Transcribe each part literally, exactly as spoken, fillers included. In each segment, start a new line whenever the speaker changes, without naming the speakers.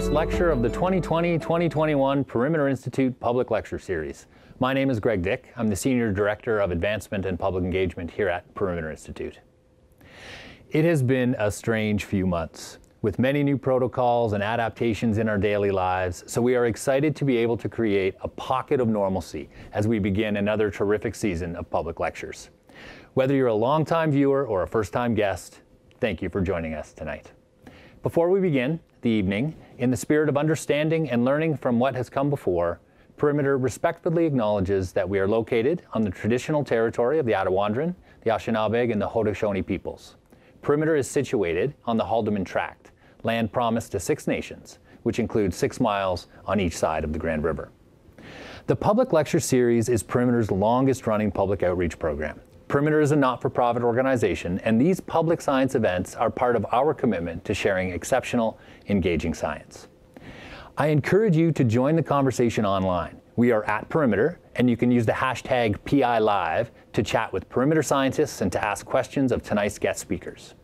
first lecture of the twenty twenty twenty twenty-one Perimeter Institute Public Lecture Series. My name is Greg Dick. I'm the Senior Director of Advancement and Public Engagement here at Perimeter Institute. It has been a strange few months, with many new protocols and adaptations in our daily lives, so we are excited to be able to create a pocket of normalcy as we begin another terrific season of public lectures. Whether you're a longtime viewer or a first-time guest, thank you for joining us tonight. Before we begin the evening, in the spirit of understanding and learning from what has come before, Perimeter respectfully acknowledges that we are located on the traditional territory of the Attawandaron, the Anishinaabe, and the Haudenosaunee peoples. Perimeter is situated on the Haldimand Tract, land promised to six nations, which includes six miles on each side of the Grand River. The Public Lecture Series is Perimeter's longest-running public outreach program. Perimeter is a not-for-profit organization, and these public science events are part of our commitment to sharing exceptional, engaging science. I encourage you to join the conversation online. We are at Perimeter, and you can use the hashtag P I Live to chat with Perimeter scientists and to ask questions of tonight's guest speakers.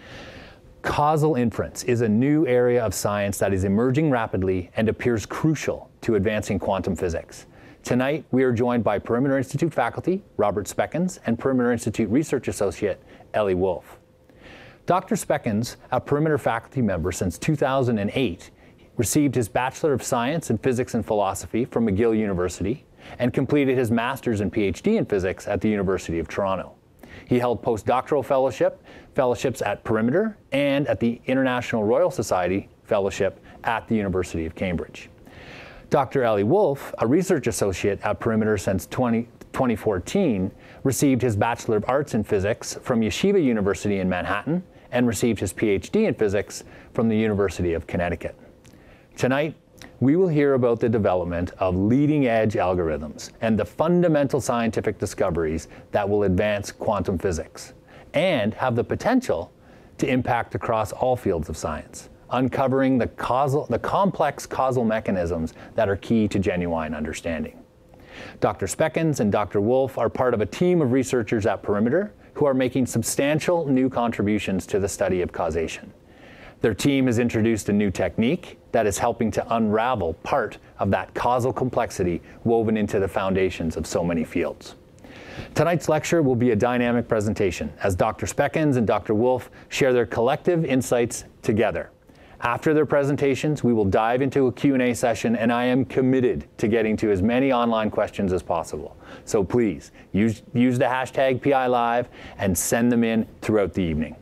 Causal inference is a new area of science that is emerging rapidly and appears crucial to advancing quantum physics. Tonight, we are joined by Perimeter Institute faculty, Robert Speckens, and Perimeter Institute Research Associate, Ellie Wolf. Doctor Speckens, a Perimeter faculty member since two thousand eight, received his Bachelor of Science in Physics and Philosophy from McGill University and completed his Master's and PhD in Physics at the University of Toronto. He held postdoctoral fellowship, fellowships at Perimeter and at the International Royal Society Fellowship at the University of Cambridge. Doctor Ellie Wolf, a research associate at Perimeter since twenty fourteen, received his Bachelor of Arts in Physics from Yeshiva University in Manhattan and received his PhD in Physics from the University of Connecticut. Tonight, we will hear about the development of leading-edge algorithms and the fundamental scientific discoveries that will advance quantum physics and have the potential to impact across all fields of science, uncovering the, causal, the complex causal mechanisms that are key to genuine understanding. Doctor Speckens and Doctor Wolf are part of a team of researchers at Perimeter who are making substantial new contributions to the study of causation. Their team has introduced a new technique that is helping to unravel part of that causal complexity woven into the foundations of so many fields. Tonight's lecture will be a dynamic presentation as Doctor Speckens and Doctor Wolf share their collective insights together. After their presentations, we will dive into a Q and A session, and I am committed to getting to as many online questions as possible. So please, use, use the hashtag P I Live and send them in throughout the evening.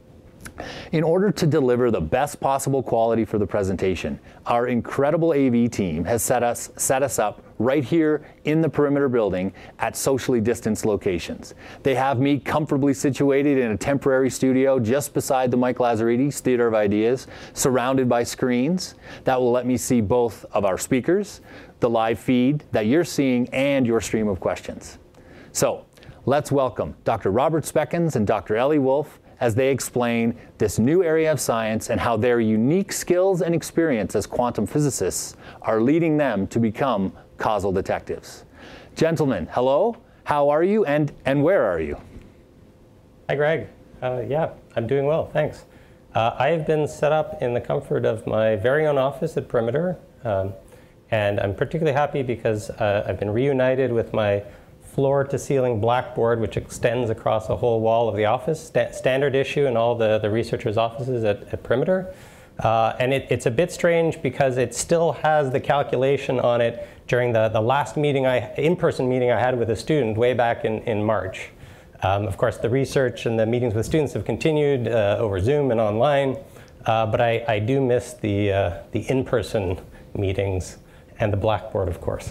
In order to deliver the best possible quality for the presentation, our incredible A V team has set us, set us up right here in the Perimeter building at socially distanced locations. They have me comfortably situated in a temporary studio just beside the Mike Lazaridis Theater of Ideas, surrounded by screens that will let me see both of our speakers, the live feed that you're seeing, and your stream of questions. So let's welcome Doctor Robert Speckens and Doctor Ellie Wolf as they explain this new area of science and how their unique skills and experience as quantum physicists are leading them to become causal detectives. Gentlemen, hello, how are you, and, and where are you?
Hi, Greg. Uh, yeah, I'm doing well, thanks. Uh, I have been set up in the comfort of my very own office at Perimeter, um, and I'm particularly happy because uh, I've been reunited with my floor-to-ceiling blackboard, which extends across a whole wall of the office, sta standard issue in all the, the researchers' offices at, at Perimeter. Uh, and it, it's a bit strange because it still has the calculation on it during the, the last meeting, I, in-person meeting I had with a student way back in, in March. Um, of course, the research and the meetings with students have continued uh, over Zoom and online, uh, but I, I do miss the, uh, the in-person meetings and the blackboard, of course.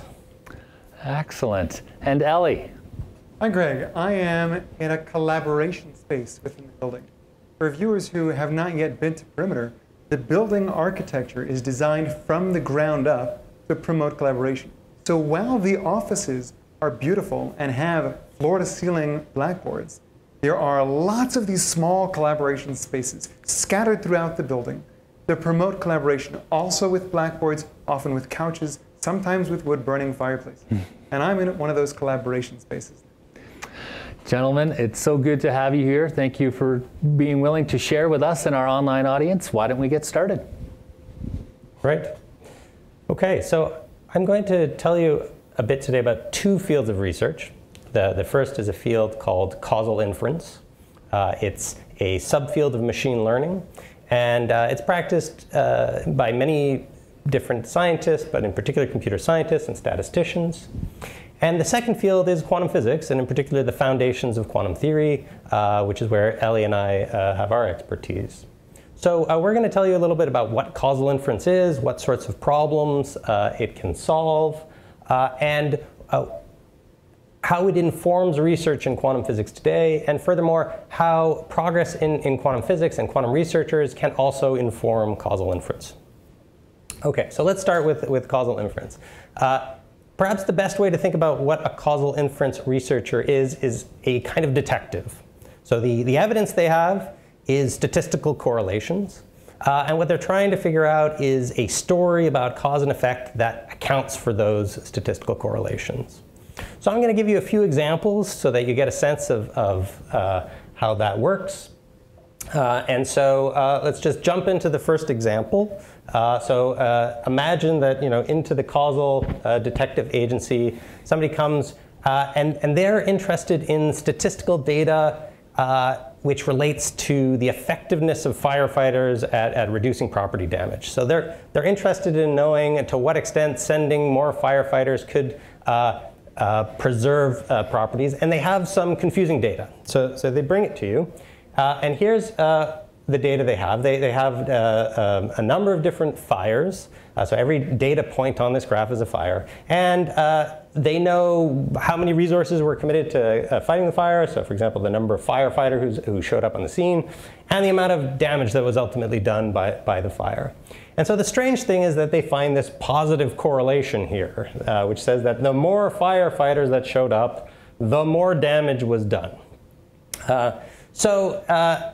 Excellent. And Ellie?
Hi, Greg. I am in a collaboration space within the building. For viewers who have not yet been to Perimeter, the building architecture is designed from the ground up to promote collaboration. So while the offices are beautiful and have floor-to-ceiling blackboards, there are lots of these small collaboration spaces scattered throughout the building to promote collaboration, also with blackboards, often with couches, sometimes with wood-burning fireplaces. And I'm in one of those collaboration spaces.
Gentlemen, it's so good to have you here. Thank you for being willing to share with us and our online audience. Why don't we get started?
Great. OK, so I'm going to tell you a bit today about two fields of research. The, the first is a field called causal inference. Uh, it's a subfield of machine learning. And uh, it's practiced uh, by many different scientists, but in particular computer scientists and statisticians. And the second field is quantum physics, and in particular the foundations of quantum theory, uh, which is where Ellie and I uh, have our expertise. So uh, we're going to tell you a little bit about what causal inference is, what sorts of problems uh, it can solve, uh, and uh, how it informs research in quantum physics today, and furthermore, how progress in, in quantum physics and quantum researchers can also inform causal inference. OK, so let's start with, with causal inference. Uh, perhaps the best way to think about what a causal inference researcher is, is a kind of detective. So the, the evidence they have is statistical correlations. Uh, and what they're trying to figure out is a story about cause and effect that accounts for those statistical correlations. So I'm going to give you a few examples so that you get a sense of, of uh, how that works. Uh, and so uh, let's just jump into the first example. Uh, so uh, imagine that, you know, into the causal uh, detective agency, somebody comes uh, and, and they're interested in statistical data uh, which relates to the effectiveness of firefighters at, at reducing property damage. So they're, they're interested in knowing to what extent sending more firefighters could uh, uh, preserve uh, properties. And they have some confusing data. So, so they bring it to you. Uh, and here's uh, the data they have. They, they have uh, um, a number of different fires. Uh, so every data point on this graph is a fire. And uh, they know how many resources were committed to uh, fighting the fire. So for example, the number of firefighters who showed up on the scene, and the amount of damage that was ultimately done by, by the fire. And so the strange thing is that they find this positive correlation here, uh, which says that the more firefighters that showed up, the more damage was done. Uh, so uh,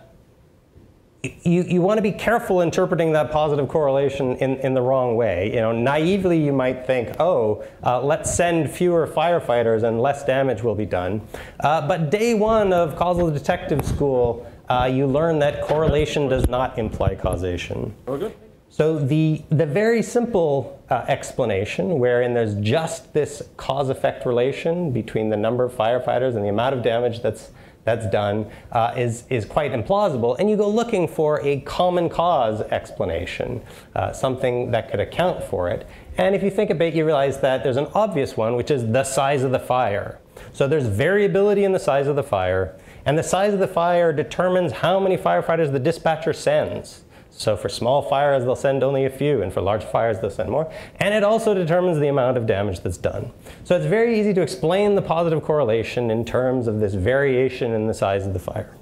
You, you want to be careful interpreting that positive correlation in, in the wrong way. You know, naively, you might think, oh, uh, let's send fewer firefighters and less damage will be done. Uh, but day one of causal detective school, uh, you learn that correlation does not imply causation.
Oh, good.
So the, the very simple uh, explanation, wherein there's just this cause-effect relation between the number of firefighters and the amount of damage that's that's done, uh, is, is quite implausible. And you go looking for a common cause explanation, uh, something that could account for it. And if you think a bit, you realize that there's an obvious one, which is the size of the fire. So there's variability in the size of the fire. And the size of the fire determines how many firefighters the dispatcher sends. So for small fires, they'll send only a few. And for large fires, they'll send more. And it also determines the amount of damage that's done. So it's very easy to explain the positive correlation in terms of this variation in the size of the fire.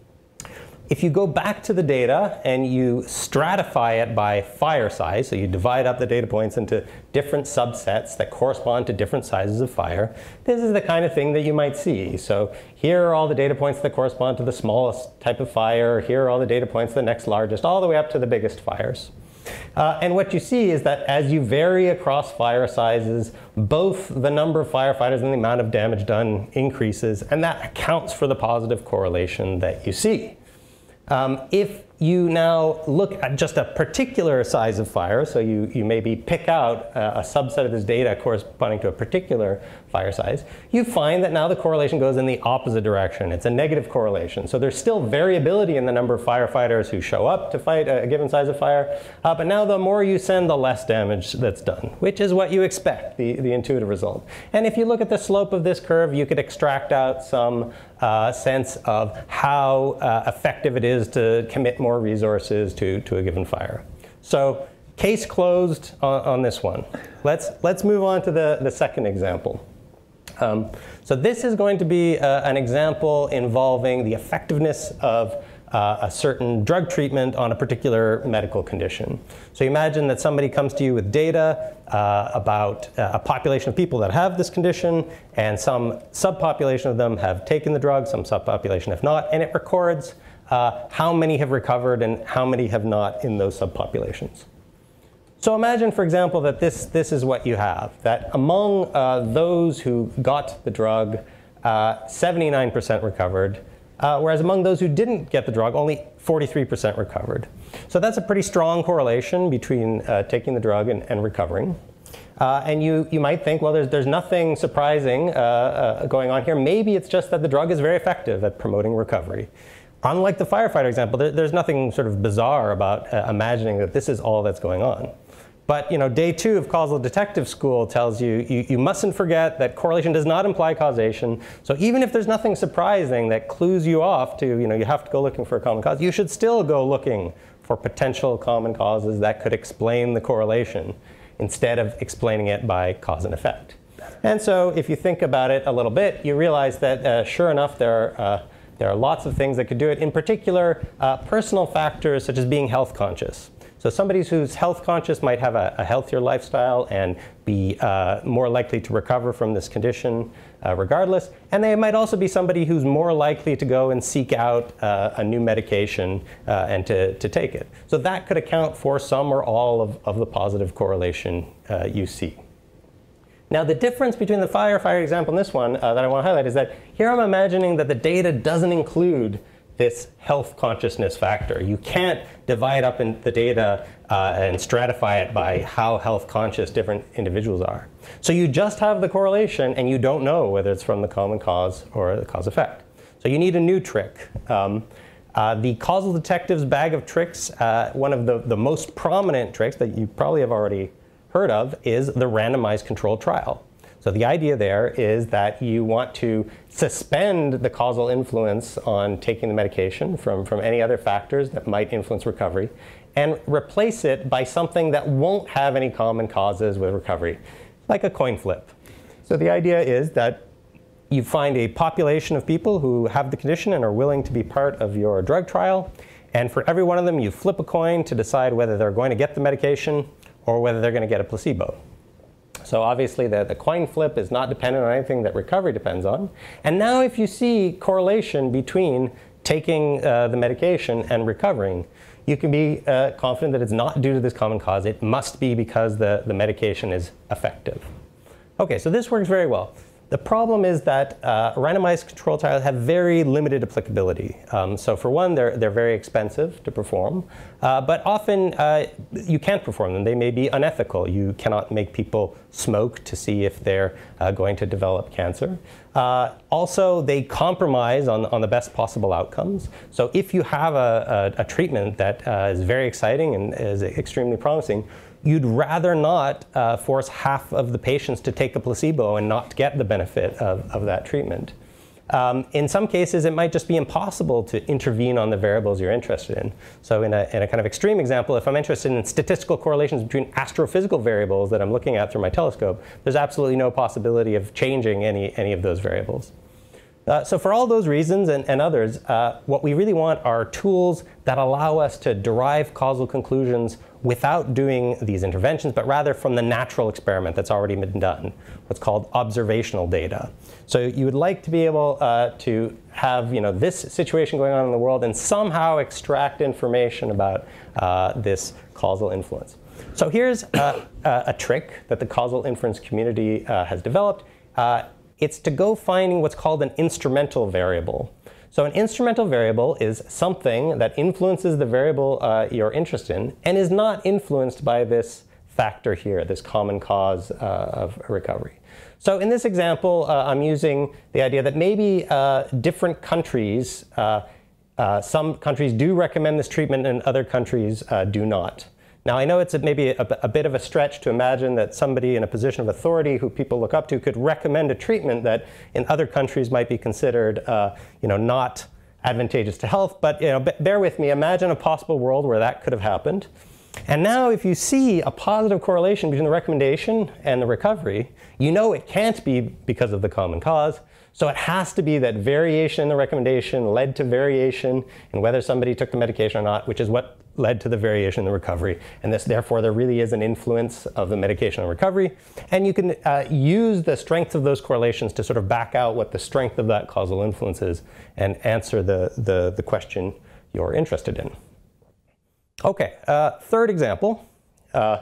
If you go back to the data and you stratify it by fire size, so you divide up the data points into different subsets that correspond to different sizes of fire, this is the kind of thing that you might see. So here are all the data points that correspond to the smallest type of fire. Here are all the data points, the next largest, all the way up to the biggest fires. Uh, and what you see is that as you vary across fire sizes, both the number of firefighters and the amount of damage done increases, and that accounts for the positive correlation that you see. Um, if you now look at just a particular size of fire, so you, you maybe pick out a, a subset of this data corresponding to a particular fire size, you find that now the correlation goes in the opposite direction. It's a negative correlation. So there's still variability in the number of firefighters who show up to fight a, a given size of fire. Uh, but now the more you send, the less damage that's done, which is what you expect, the, the intuitive result. And if you look at the slope of this curve, you could extract out some uh, sense of how uh, effective it is to commit more resources to, to a given fire. So case closed on, on this one. Let's, let's move on to the, the second example. Um, so this is going to be uh, an example involving the effectiveness of uh, a certain drug treatment on a particular medical condition. So you imagine that somebody comes to you with data uh, about uh, a population of people that have this condition, and some subpopulation of them have taken the drug, some subpopulation have not, and it records uh, how many have recovered and how many have not in those subpopulations. So imagine, for example, that this, this is what you have, that among uh, those who got the drug, seventy-nine percent uh, recovered, uh, whereas among those who didn't get the drug, only forty-three percent recovered. So that's a pretty strong correlation between uh, taking the drug and, and recovering. Uh, and you, you might think, well, there's, there's nothing surprising uh, uh, going on here. Maybe it's just that the drug is very effective at promoting recovery. Unlike the firefighter example, there, there's nothing sort of bizarre about uh, imagining that this is all that's going on. But you know, day two of causal detective school tells you, you you mustn't forget that correlation does not imply causation. So even if there's nothing surprising that clues you off to, you know, you have to go looking for a common cause, you should still go looking for potential common causes that could explain the correlation, instead of explaining it by cause and effect. And so if you think about it a little bit, you realize that uh, sure enough, there are, uh, there are lots of things that could do it. In particular, uh, personal factors such as being health conscious. So somebody who's health conscious might have a, a healthier lifestyle and be uh, more likely to recover from this condition uh, regardless. And they might also be somebody who's more likely to go and seek out uh, a new medication uh, and to, to take it. So that could account for some or all of, of the positive correlation uh, you see. Now the difference between the firefighter example and this one uh, that I want to highlight is that here I'm imagining that the data doesn't include this health consciousness factor. You can't divide up in the data uh, and stratify it by how health conscious different individuals are. So you just have the correlation and you don't know whether it's from the common cause or the cause effect. So you need a new trick. Um, uh, the causal detective's bag of tricks, uh, one of the, the most prominent tricks that you probably have already heard of is the randomized controlled trial. So the idea there is that you want to suspend the causal influence on taking the medication from, from any other factors that might influence recovery and replace it by something that won't have any common causes with recovery, like a coin flip. So the idea is that you find a population of people who have the condition and are willing to be part of your drug trial, and for every one of them you flip a coin to decide whether they're going to get the medication or whether they're going to get a placebo. So obviously the, the coin flip is not dependent on anything that recovery depends on. And now if you see correlation between taking uh, the medication and recovering, you can be uh, confident that it's not due to this common cause. It must be because the, the medication is effective. Okay, so this works very well. The problem is that uh, randomized control trials have very limited applicability. Um, so for one, they're, they're very expensive to perform, uh, but often uh, you can't perform them. They may be unethical. You cannot make people smoke to see if they're uh, going to develop cancer. Uh, also, they compromise on, on the best possible outcomes. So if you have a, a, a treatment that uh, is very exciting and is extremely promising, you'd rather not uh, force half of the patients to take a placebo and not get the benefit of, of that treatment. Um, in some cases, it might just be impossible to intervene on the variables you're interested in. So in a, in a kind of extreme example, if I'm interested in statistical correlations between astrophysical variables that I'm looking at through my telescope, there's absolutely no possibility of changing any, any of those variables. Uh, so for all those reasons and, and others, uh, what we really want are tools that allow us to derive causal conclusions without doing these interventions, but rather from the natural experiment that's already been done, what's called observational data. So you would like to be able uh, to have you know, this situation going on in the world and somehow extract information about uh, this causal influence. So here's uh, a trick that the causal inference community uh, has developed. Uh, It's to go finding what's called an instrumental variable. So an instrumental variable is something that influences the variable uh, you're interested in and is not influenced by this factor here, this common cause uh, of recovery. So in this example, uh, I'm using the idea that maybe uh, different countries, uh, uh, some countries do recommend this treatment and other countries uh, do not. Now, I know it's maybe a, a bit of a stretch to imagine that somebody in a position of authority who people look up to could recommend a treatment that in other countries might be considered uh, you know, not advantageous to health. But you know, bear with me. Imagine a possible world where that could have happened. And now if you see a positive correlation between the recommendation and the recovery, you know it can't be because of the common cause. So it has to be that variation in the recommendation led to variation in whether somebody took the medication or not, which is what led to the variation in the recovery. And this, therefore, there really is an influence of the medication on recovery. And you can uh, use the strength of those correlations to sort of back out what the strength of that causal influence is and answer the, the, the question you're interested in. OK, uh, third example. Uh,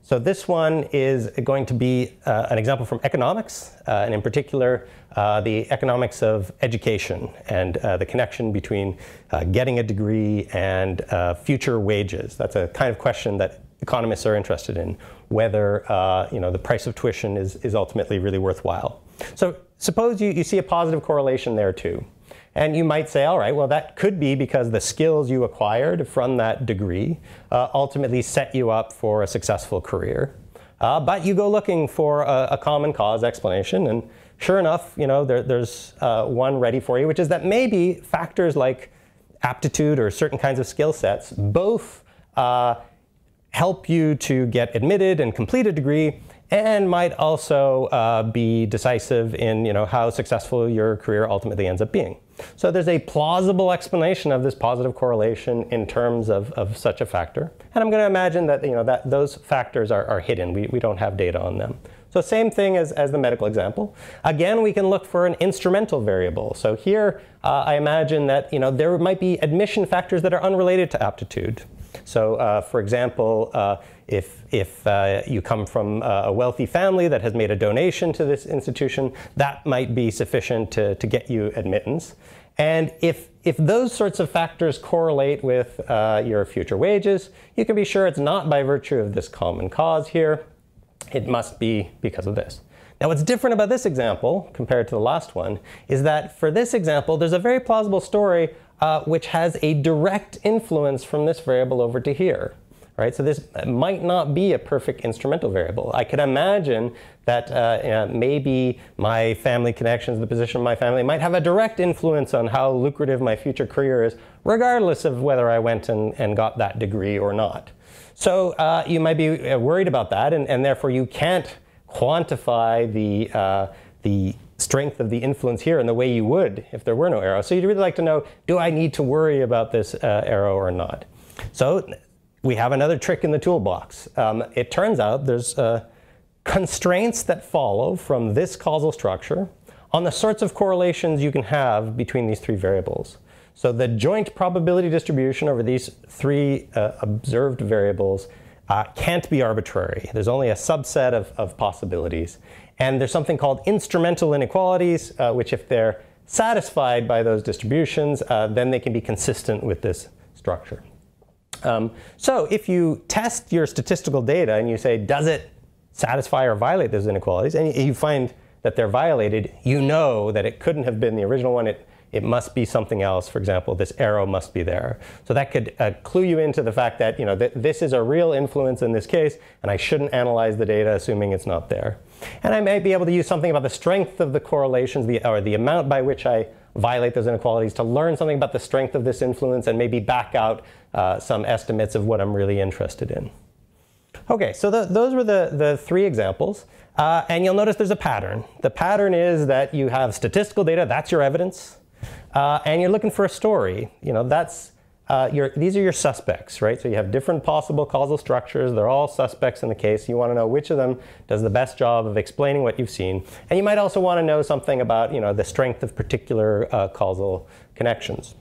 So this one is going to be uh, an example from economics, uh, and in particular, uh, the economics of education and uh, the connection between uh, getting a degree and uh, future wages. That's a kind of question that economists are interested in, whether uh, you know, the price of tuition is, is ultimately really worthwhile. So suppose you, you see a positive correlation there too. And you might say, all right, well, that could be because the skills you acquired from that degree uh, ultimately set you up for a successful career. Uh, but you go looking for a, a common cause explanation, and sure enough, you know, there, there's uh, one ready for you, which is that maybe factors like aptitude or certain kinds of skill sets both uh, help you to get admitted and complete a degree, and might also uh, be decisive in, you know, how successful your career ultimately ends up being. So there's a plausible explanation of this positive correlation in terms of, of such a factor. And I'm going to imagine that, you know, that those factors are, are hidden. We, we don't have data on them. So same thing as, as the medical example. Again, we can look for an instrumental variable. So here, uh, I imagine that, you know, there might be admission factors that are unrelated to aptitude. So uh, for example, uh, if, if uh, you come from a wealthy family that has made a donation to this institution, that might be sufficient to, to get you admittance. And if, if those sorts of factors correlate with uh, your future wages, you can be sure it's not by virtue of this common cause here. It must be because of this. Now, what's different about this example compared to the last one is that for this example, there's a very plausible story uh, which has a direct influence from this variable over to here. Right? So this might not be a perfect instrumental variable. I could imagine that uh, uh, maybe my family connections, the position of my family, might have a direct influence on how lucrative my future career is, regardless of whether I went and, and got that degree or not. So uh, you might be worried about that, and, and therefore you can't quantify the, uh, the strength of the influence here in the way you would if there were no arrow. So you'd really like to know, do I need to worry about this uh, arrow or not? So we have another trick in the toolbox. Um, it turns out there's uh, constraints that follow from this causal structure on the sorts of correlations you can have between these three variables. So the joint probability distribution over these three uh, observed variables uh, can't be arbitrary. There's only a subset of, of possibilities. And there's something called instrumental inequalities, uh, which if they're satisfied by those distributions, uh, then they can be consistent with this structure. Um, so if you test your statistical data and you say, does it satisfy or violate those inequalities, and you find that they're violated, you know that it couldn't have been the original one. It, it must be something else. For example, this arrow must be there. So that could uh, clue you into the fact that, you know, th this is a real influence in this case, and I shouldn't analyze the data assuming it's not there. And I might be able to use something about the strength of the correlations, the, or the amount by which I violate those inequalities to learn something about the strength of this influence and maybe back out uh, some estimates of what I'm really interested in. Okay, so the, those were the, the three examples. Uh, and you'll notice there's a pattern. The pattern is that you have statistical data, that's your evidence. Uh, and you're looking for a story. You know, that's, uh, your, these are your suspects, right? So you have different possible causal structures. They're all suspects in the case. You want to know which of them does the best job of explaining what you've seen. And you might also want to know something about, you know, the strength of particular uh, causal connections.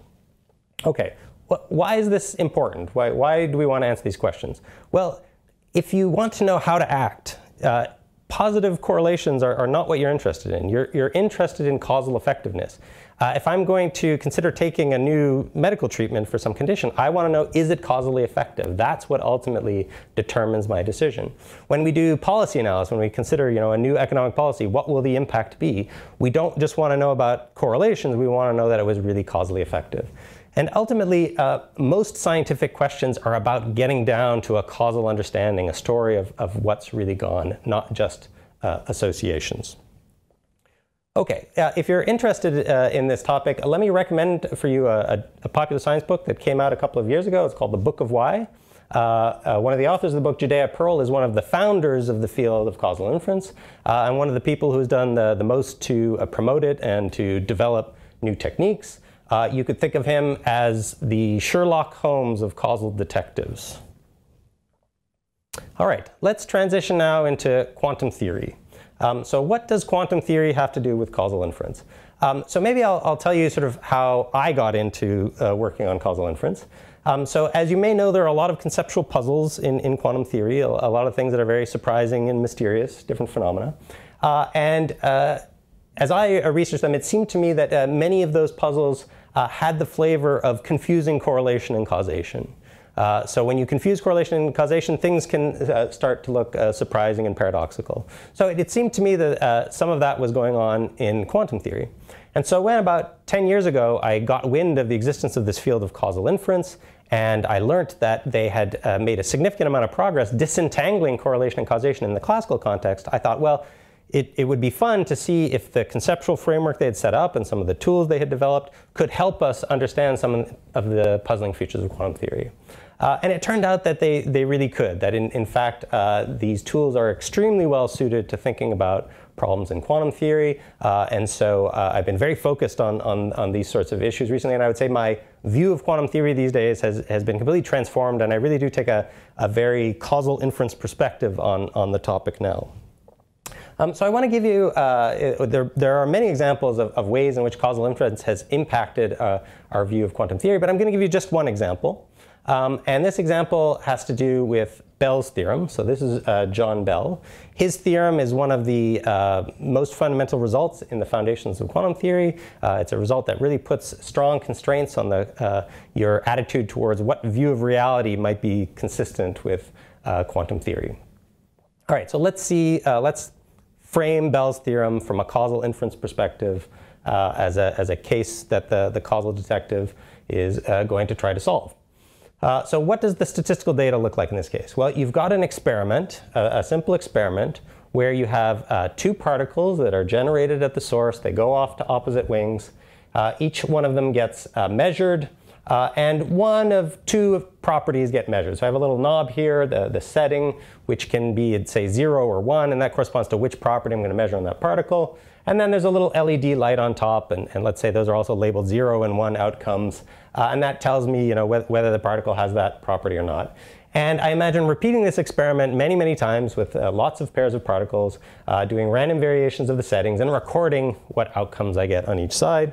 Okay, why is this important? Why, why do we want to answer these questions? Well, if you want to know how to act, uh, positive correlations are, are not what you're interested in. You're, you're interested in causal effectiveness. Uh, if I'm going to consider taking a new medical treatment for some condition, I want to know, is it causally effective? That's what ultimately determines my decision. When we do policy analysis, when we consider, you know, a new economic policy, what will the impact be? We don't just want to know about correlations. We want to know that it was really causally effective. And ultimately, uh, most scientific questions are about getting down to a causal understanding, a story of, of what's really gone, not just uh, associations. Okay, uh, if you're interested uh, in this topic, uh, let me recommend for you a, a popular science book that came out a couple of years ago. It's called The Book of Why. Uh, uh, one of the authors of the book, Judea Pearl, is one of the founders of the field of causal inference, uh, and one of the people who's done the, the most to uh, promote it and to develop new techniques. Uh, you could think of him as the Sherlock Holmes of causal detectives. All right, let's transition now into quantum theory. Um, so what does quantum theory have to do with causal inference? Um, so maybe I'll, I'll tell you sort of how I got into uh, working on causal inference. Um, so as you may know, there are a lot of conceptual puzzles in, in quantum theory, a, a lot of things that are very surprising and mysterious, different phenomena. Uh, and uh, as I researched them, it seemed to me that uh, many of those puzzles uh, had the flavor of confusing correlation and causation. Uh, so when you confuse correlation and causation, things can uh, start to look uh, surprising and paradoxical. So it, it seemed to me that uh, some of that was going on in quantum theory. And so when about ten years ago, I got wind of the existence of this field of causal inference, and I learned that they had uh, made a significant amount of progress disentangling correlation and causation in the classical context, I thought, well, it, it would be fun to see if the conceptual framework they had set up and some of the tools they had developed could help us understand some of the puzzling features of quantum theory. Uh, and it turned out that they, they really could, that in, in fact, uh, these tools are extremely well suited to thinking about problems in quantum theory. Uh, and so uh, I've been very focused on, on, on these sorts of issues recently. And I would say my view of quantum theory these days has, has been completely transformed. And I really do take a, a very causal inference perspective on, on the topic now. Um, so I want to give you, uh, there, there are many examples of, of ways in which causal inference has impacted uh, our view of quantum theory. But I'm going to give you just one example. Um, and this example has to do with Bell's theorem. So this is uh, John Bell. His theorem is one of the uh, most fundamental results in the foundations of quantum theory. Uh, it's a result that really puts strong constraints on the, uh, your attitude towards what view of reality might be consistent with uh, quantum theory. All right, so let's see, uh, let's frame Bell's theorem from a causal inference perspective uh, as, a, as a case that the, the causal detective is uh, going to try to solve. Uh, so what does the statistical data look like in this case? Well, you've got an experiment, a, a simple experiment, where you have uh, two particles that are generated at the source. They go off to opposite wings. Uh, each one of them gets uh, measured, uh, and one of two properties get measured. So I have a little knob here, the, the setting, which can be, say, zero or one, and that corresponds to which property I'm going to measure on that particle. And then there's a little L E D light on top, and, and let's say those are also labeled zero and one outcomes. Uh, and that tells me, you know, wh whether the particle has that property or not. And I imagine repeating this experiment many, many times with uh, lots of pairs of particles, uh, doing random variations of the settings, and recording what outcomes I get on each side.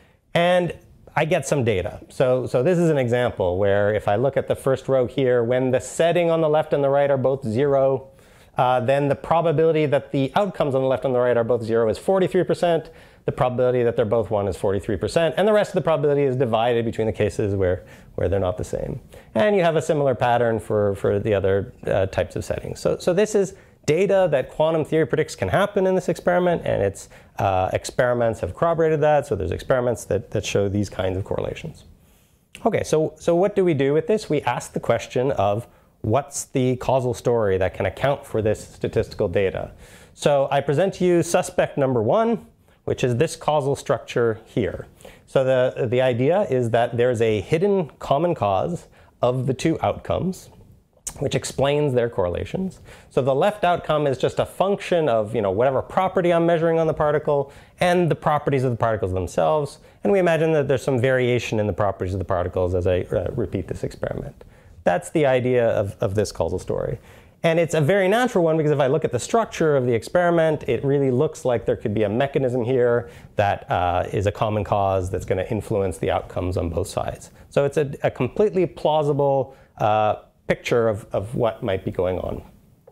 And I get some data. So, so this is an example where if I look at the first row here, when the setting on the left and the right are both zero, Uh, then the probability that the outcomes on the left and the right are both zero is forty-three percent. The probability that they're both one is forty-three percent. And the rest of the probability is divided between the cases where, where they're not the same. And you have a similar pattern for, for the other uh, types of settings. So, so this is data that quantum theory predicts can happen in this experiment. And its uh, experiments have corroborated that. So there's experiments that, that show these kinds of correlations. OK, so, so what do we do with this? We ask the question of, what's the causal story that can account for this statistical data? So I present to you suspect number one, which is this causal structure here. So the, the idea is that there's a hidden common cause of the two outcomes, which explains their correlations. So the left outcome is just a function of, you know, whatever property I'm measuring on the particle and the properties of the particles themselves. And we imagine that there's some variation in the properties of the particles as I uh, repeat this experiment. That's the idea of, of this causal story. And it's a very natural one because if I look at the structure of the experiment, it really looks like there could be a mechanism here that uh, is a common cause that's going to influence the outcomes on both sides. So it's a, a completely plausible uh, picture of, of what might be going on.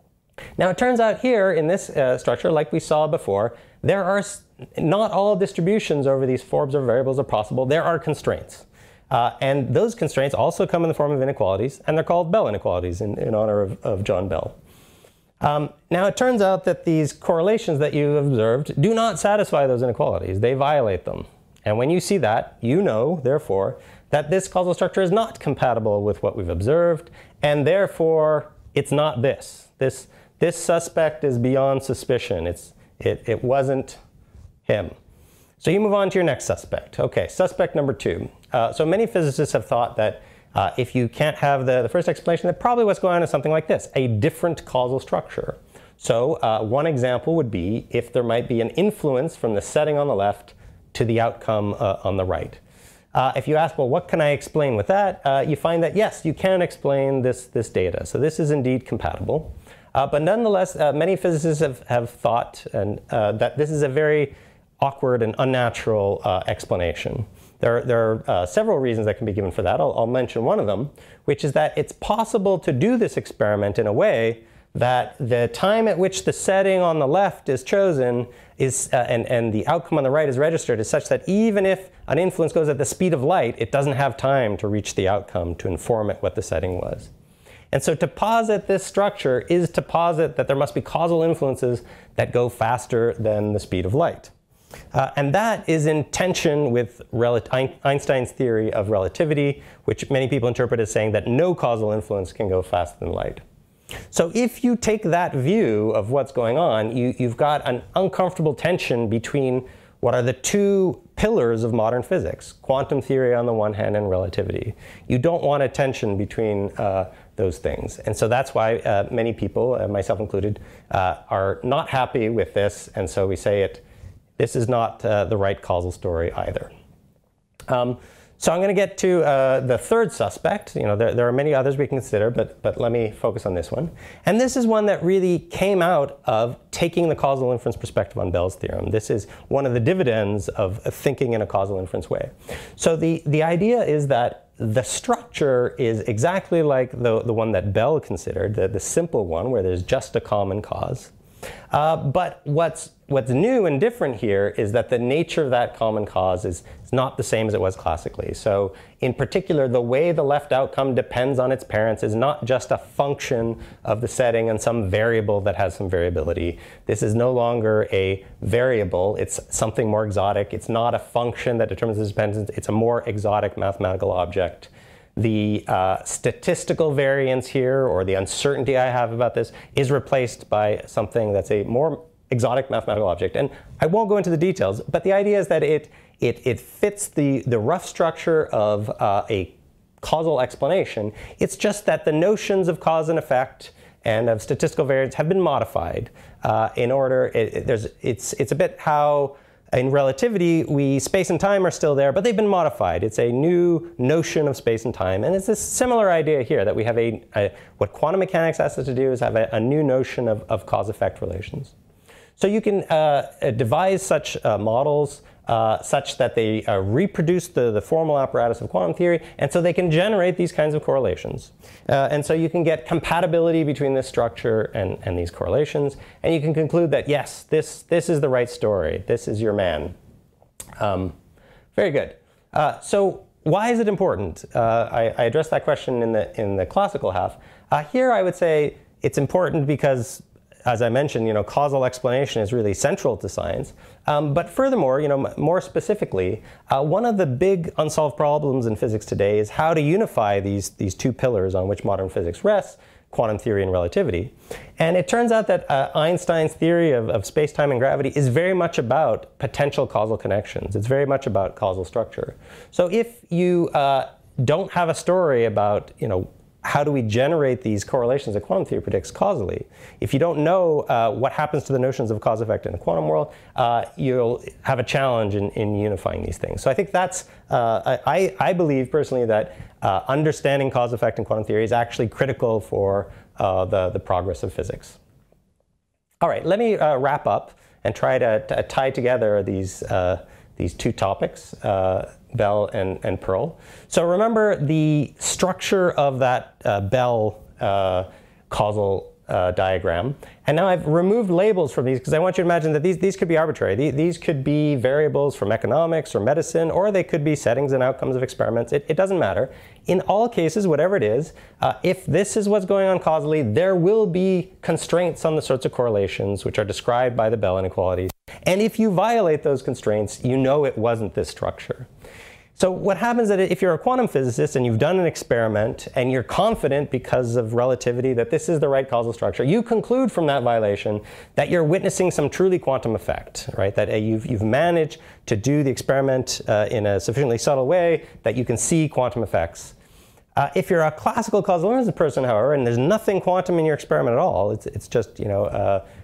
Now it turns out here in this uh, structure, like we saw before, there are not all distributions over these four observed variables are possible. There are constraints. Uh, and those constraints also come in the form of inequalities, and they're called Bell inequalities in, in honor of, of John Bell. Um, now, it turns out that these correlations that you observed do not satisfy those inequalities. They violate them. And when you see that, you know, therefore, that this causal structure is not compatible with what we've observed, and therefore, it's not this. This, this suspect is beyond suspicion. It's, it, it wasn't him. So you move on to your next suspect. OK, suspect number two. Uh, so many physicists have thought that uh, if you can't have the, the first explanation, that probably what's going on is something like this, a different causal structure. So uh, one example would be if there might be an influence from the setting on the left to the outcome uh, on the right. Uh, if you ask, well, what can I explain with that? Uh, you find that, yes, you can explain this, this data. So this is indeed compatible. Uh, but nonetheless, uh, many physicists have, have thought and, uh, that this is a very awkward and unnatural uh, explanation. there, there are uh, several reasons that can be given for that. I'll, I'll mention one of them, which is that it's possible to do this experiment in a way that the time at which the setting on the left is chosen is, uh, and, and the outcome on the right is registered is such that even if an influence goes at the speed of light, it doesn't have time to reach the outcome to inform it what the setting was. And so to posit this structure is to posit that there must be causal influences that go faster than the speed of light. Uh, and that is in tension with Einstein's theory of relativity, which many people interpret as saying that no causal influence can go faster than light. So if you take that view of what's going on, you, you've got an uncomfortable tension between what are the two pillars of modern physics, quantum theory on the one hand and relativity. You don't want a tension between uh, those things. And so that's why uh, many people, uh, myself included, uh, are not happy with this. And so we say it, this is not uh, the right causal story either. Um, So I'm going to get to uh, the third suspect. You know, there, there are many others we can consider, but, but let me focus on this one. And this is one that really came out of taking the causal inference perspective on Bell's theorem. This is one of the dividends of thinking in a causal inference way. So the, the idea is that the structure is exactly like the, the one that Bell considered, the, the simple one where there's just a common cause. Uh, but what's, what's new and different here is that the nature of that common cause is, is not the same as it was classically. So in particular, the way the left outcome depends on its parents is not just a function of the setting and some variable that has some variability. This is no longer a variable. It's something more exotic. It's not a function that determines its dependence. It's a more exotic mathematical object. The uh, statistical variance here, or the uncertainty I have about this, is replaced by something that's a more exotic mathematical object. And I won't go into the details, but the idea is that it, it, it fits the, the rough structure of uh, a causal explanation. It's just that the notions of cause and effect and of statistical variance have been modified uh, in order, it, it, there's, it's, it's a bit how in relativity, we, space and time are still there, but they've been modified. It's a new notion of space and time. And it's a similar idea here that we have a, a what quantum mechanics has to do is have a, a new notion of, of cause-effect relations. So you can uh, devise such uh, models uh, such that they uh, reproduce the, the formal apparatus of quantum theory, and so they can generate these kinds of correlations. Uh, and so you can get compatibility between this structure and, and these correlations, and you can conclude that, yes, this, this is the right story. This is your man. Um, very good. Uh, so why is it important? Uh, I, I addressed that question in the, in the classical half. Uh, here I would say it's important because, as I mentioned, you know, causal explanation is really central to science. Um, but furthermore, you know, more specifically, uh, one of the big unsolved problems in physics today is how to unify these, these two pillars on which modern physics rests, quantum theory and relativity. And it turns out that uh, Einstein's theory of, of space-time and gravity is very much about potential causal connections. It's very much about causal structure. So if you uh, don't have a story about, you know, how do we generate these correlations that quantum theory predicts causally? If you don't know uh, what happens to the notions of cause-effect in the quantum world, uh, you'll have a challenge in, in unifying these things. So I think that's, uh, I, I believe personally that uh, understanding cause-effect in quantum theory is actually critical for uh, the, the progress of physics. All right, let me uh, wrap up and try to, to tie together these, uh, these two topics. Uh, Bell and, and Pearl. So remember the structure of that uh, Bell uh, causal uh, diagram. And now I've removed labels from these because I want you to imagine that these, these could be arbitrary. These, these could be variables from economics or medicine, or they could be settings and outcomes of experiments. It, it doesn't matter. In all cases, whatever it is, uh, if this is what's going on causally, there will be constraints on the sorts of correlations which are described by the Bell inequalities. And if you violate those constraints, you know it wasn't this structure. So what happens is that if you're a quantum physicist and you've done an experiment and you're confident because of relativity that this is the right causal structure, you conclude from that violation that you're witnessing some truly quantum effect, right? That uh, you've, you've managed to do the experiment uh, in a sufficiently subtle way that you can see quantum effects. Uh, if you're a classical causal inference person, however, and there's nothing quantum in your experiment at all, it's, it's just, you know, uh,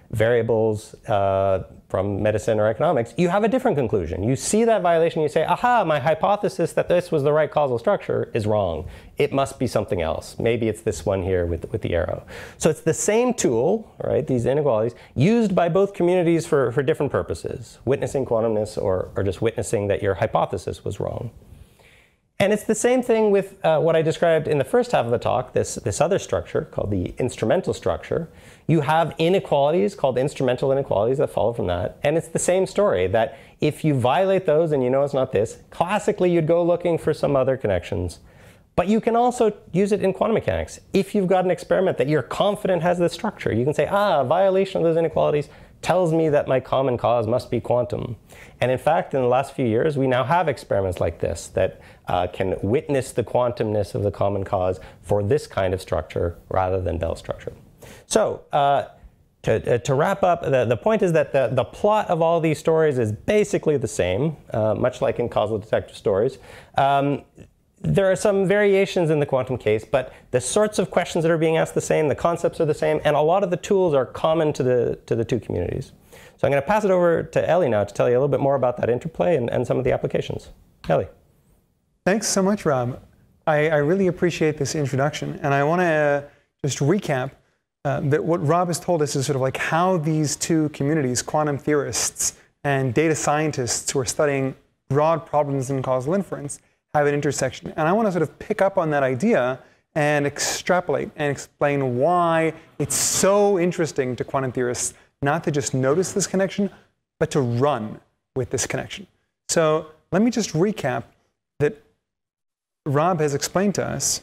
variables uh, from medicine or economics, you have a different conclusion. You see that violation, you say, aha, my hypothesis that this was the right causal structure is wrong. It must be something else. Maybe it's this one here with, with the arrow. So it's the same tool, right, these inequalities, used by both communities for, for different purposes, witnessing quantumness or, or just witnessing that your hypothesis was wrong. And it's the same thing with uh, what I described in the first half of the talk, this, this other structure called the instrumental structure. You have inequalities called instrumental inequalities that follow from that. And it's the same story, that if you violate those and you know it's not this, classically you'd go looking for some other connections. But you can also use it in quantum mechanics. If you've got an experiment that you're confident has this structure, you can say, ah, violation of those inequalities tells me that my common cause must be quantum. And in fact, in the last few years, we now have experiments like this that uh, can witness the quantumness of the common cause for this kind of structure rather than Bell's structure. So uh, to, uh, to wrap up, the, the point is that the, the plot of all these stories is basically the same, uh, much like in causal detector stories. Um, There are some variations in the quantum case, but the sorts of questions that are being asked the same, the concepts are the same, and a lot of the tools are common to the, to the two communities. So I'm going to pass it over to Ellie now to tell you a little bit more about that interplay and, and some of the applications. Ellie.
Thanks so much, Rob. I, I really appreciate this introduction, and I want to uh, just recap uh, that what Rob has told us is sort of like how these two communities, quantum theorists and data scientists who are studying broad problems in causal inference, have an intersection. And I want to sort of pick up on that idea and extrapolate and explain why it's so interesting to quantum theorists not to just notice this connection, but to run with this connection. So let me just recap that Rob has explained to us,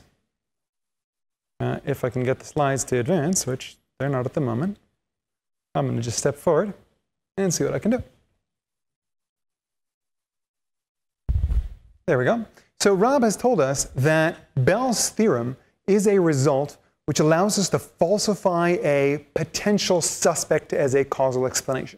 uh, if I can get the slides to advance, which they're not at the moment. I'm going to just step forward and see what I can do. There we go. So Rob has told us that Bell's theorem is a result which allows us to falsify a potential suspect as a causal explanation.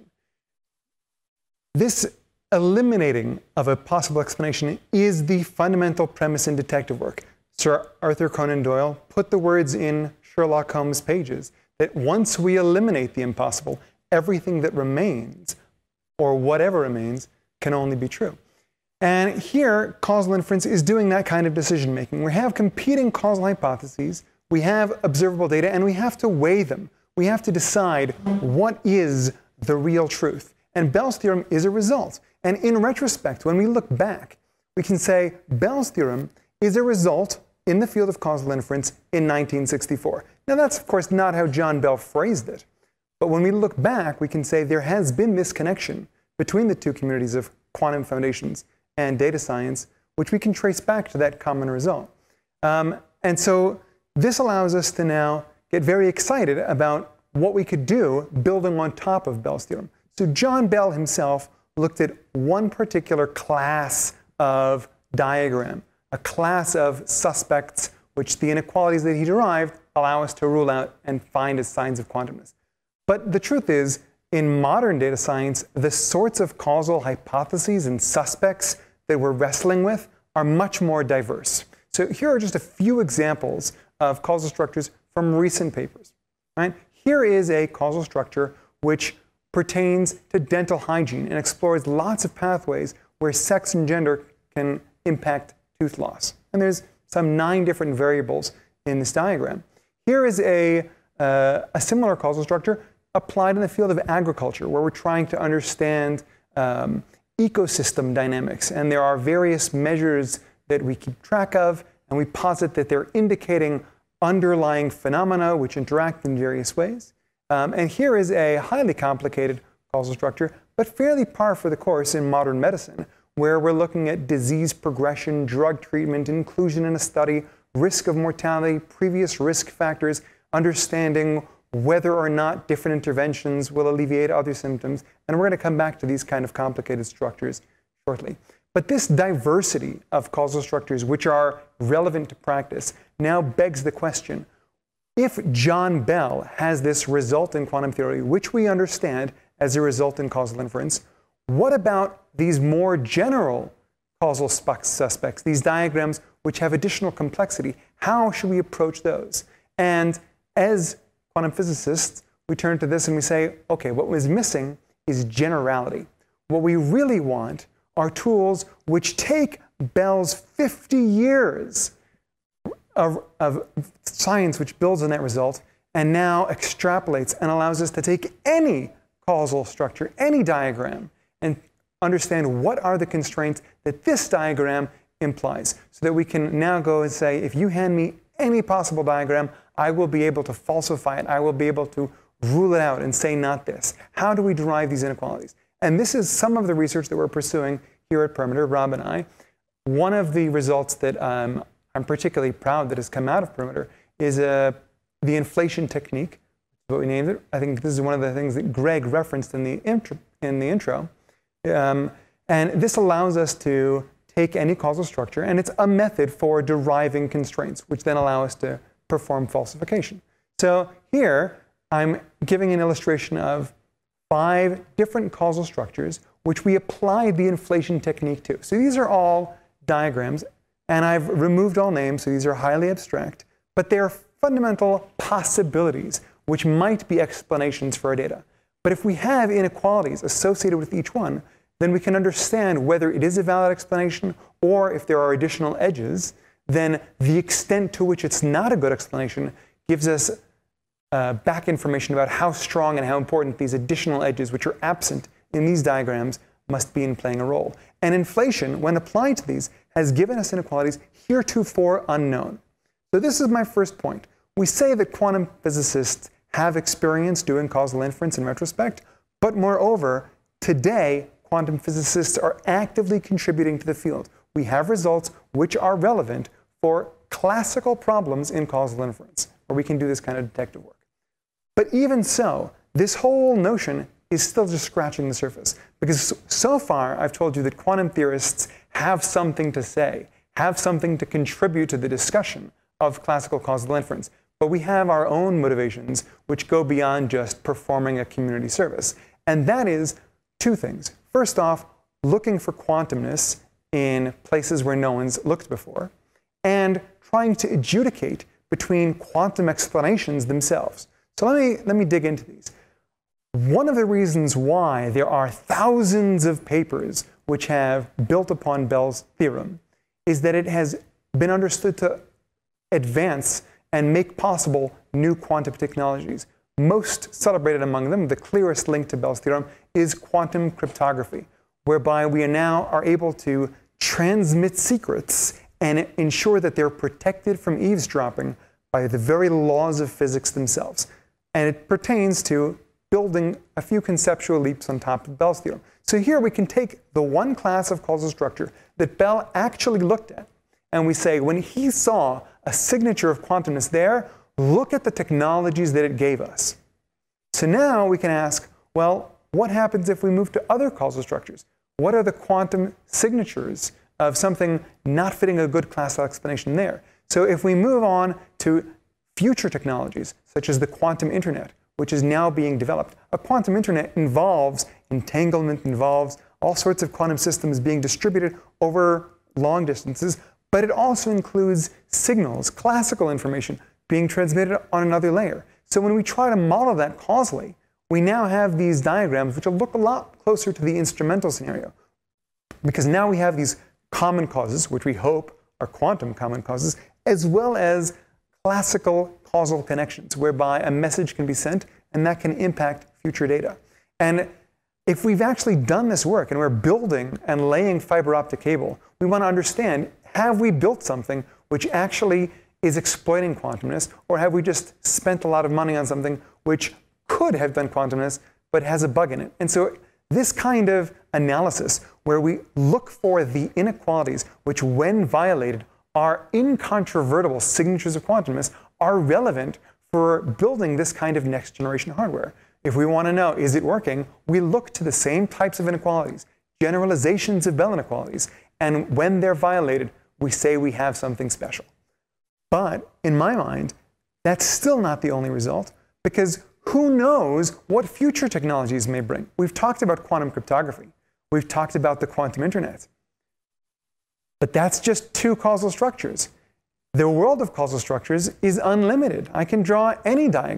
This eliminating of a possible explanation is the fundamental premise in detective work. Sir Arthur Conan Doyle put the words in Sherlock Holmes' pages that once we eliminate the impossible, everything that remains, or whatever remains, can only be true. And here, causal inference is doing that kind of decision making. We have competing causal hypotheses, we have observable data, and we have to weigh them. We have to decide what is the real truth. And Bell's theorem is a result. And in retrospect, when we look back, we can say Bell's theorem is a result in the field of causal inference in nineteen sixty-four. Now that's, of course, not how John Bell phrased it. But when we look back, we can say there has been this connection between the two communities of quantum foundations and data science, which we can trace back to that common result. Um, and so this allows us to now get very excited about what we could do building on top of Bell's theorem. So John Bell himself looked at one particular class of diagram, a class of suspects which the inequalities that he derived allow us to rule out and find as signs of quantumness. But the truth is, in modern data science, the sorts of causal hypotheses and suspects that we're wrestling with are much more diverse. So here are just a few examples of causal structures from recent papers. Right? Here is a causal structure which pertains to dental hygiene and explores lots of pathways where sex and gender can impact tooth loss. And there's some nine different variables in this diagram. Here is a, uh, a similar causal structure applied in the field of agriculture, where we're trying to understand um, ecosystem dynamics. And there are various measures that we keep track of, and we posit that they're indicating underlying phenomena which interact in various ways. Um, and here is a highly complicated causal structure, but fairly par for the course in modern medicine, where we're looking at disease progression, drug treatment, inclusion in a study, risk of mortality, previous risk factors, understanding whether or not different interventions will alleviate other symptoms. And we're going to come back to these kind of complicated structures shortly. But this diversity of causal structures which are relevant to practice now begs the question, if John Bell has this result in quantum theory, which we understand as a result in causal inference, what about these more general causal suspects, these diagrams which have additional complexity? How should we approach those? And as quantum physicists, we turn to this and we say, okay, what was missing is generality. What we really want are tools which take Bell's fifty years of, of science which builds on that result and now extrapolates and allows us to take any causal structure, any diagram, and understand what are the constraints that this diagram implies, so that we can now go and say, if you hand me any possible diagram, I will be able to falsify it. I will be able to rule it out and say not this. How do we derive these inequalities? And this is some of the research that we're pursuing here at Perimeter, Rob and I. One of the results that um, I'm particularly proud that has come out of Perimeter is uh, the inflation technique, what we named it. I think this is one of the things that Greg referenced in the intro. In the intro. Um, and this allows us to take any causal structure, and it's a method for deriving constraints, which then allow us to perform falsification. So here, I'm giving an illustration of five different causal structures, which we applied the inflation technique to. So these are all diagrams, and I've removed all names, so these are highly abstract, but they're fundamental possibilities, which might be explanations for our data. But if we have inequalities associated with each one, then we can understand whether it is a valid explanation, or if there are additional edges, then the extent to which it's not a good explanation gives us uh, back information about how strong and how important these additional edges, which are absent in these diagrams, must be in playing a role. And inflation, when applied to these, has given us inequalities heretofore unknown. So this is my first point. We say that quantum physicists have experience doing causal inference in retrospect, but moreover, today, quantum physicists are actively contributing to the field. We have results which are relevant for classical problems in causal inference, where we can do this kind of detective work. But even so, this whole notion is still just scratching the surface, because so far I've told you that quantum theorists have something to say, have something to contribute to the discussion of classical causal inference. But we have our own motivations, which go beyond just performing a community service. And that is two things. First off, looking for quantumness in places where no one's looked before, and trying to adjudicate between quantum explanations themselves. So let me, let me dig into these. One of the reasons why there are thousands of papers which have built upon Bell's theorem is that it has been understood to advance and make possible new quantum technologies. Most celebrated among them, the clearest link to Bell's theorem, is quantum cryptography, whereby we are now are able to transmit secrets and ensure that they're protected from eavesdropping by the very laws of physics themselves. And it pertains to building a few conceptual leaps on top of Bell's theorem. So here we can take the one class of causal structure that Bell actually looked at, and we say, when he saw a signature of quantumness there, look at the technologies that it gave us. So now we can ask, well, what happens if we move to other causal structures? What are the quantum signatures of something not fitting a good classical explanation there? So if we move on to future technologies, such as the quantum internet, which is now being developed. A quantum internet involves entanglement, involves all sorts of quantum systems being distributed over long distances, but it also includes signals, classical information, being transmitted on another layer. So when we try to model that causally, we now have these diagrams which will look a lot closer to the instrumental scenario, because now we have these common causes, which we hope are quantum common causes, as well as classical causal connections, whereby a message can be sent and that can impact future data. And if we've actually done this work and we're building and laying fiber optic cable, we want to understand, have we built something which actually is exploiting quantumness, or have we just spent a lot of money on something which could have been quantumness but has a bug in it? And so this kind of analysis, where we look for the inequalities which, when violated, are incontrovertible signatures of quantumness, are relevant for building this kind of next generation hardware. If we want to know, is it working, we look to the same types of inequalities, generalizations of Bell inequalities, and when they're violated, we say we have something special. But in my mind, that's still not the only result, because who knows what future technologies may bring? We've talked about quantum cryptography. We've talked about the quantum internet. But that's just two causal structures. The world of causal structures is unlimited. I can draw any diagram.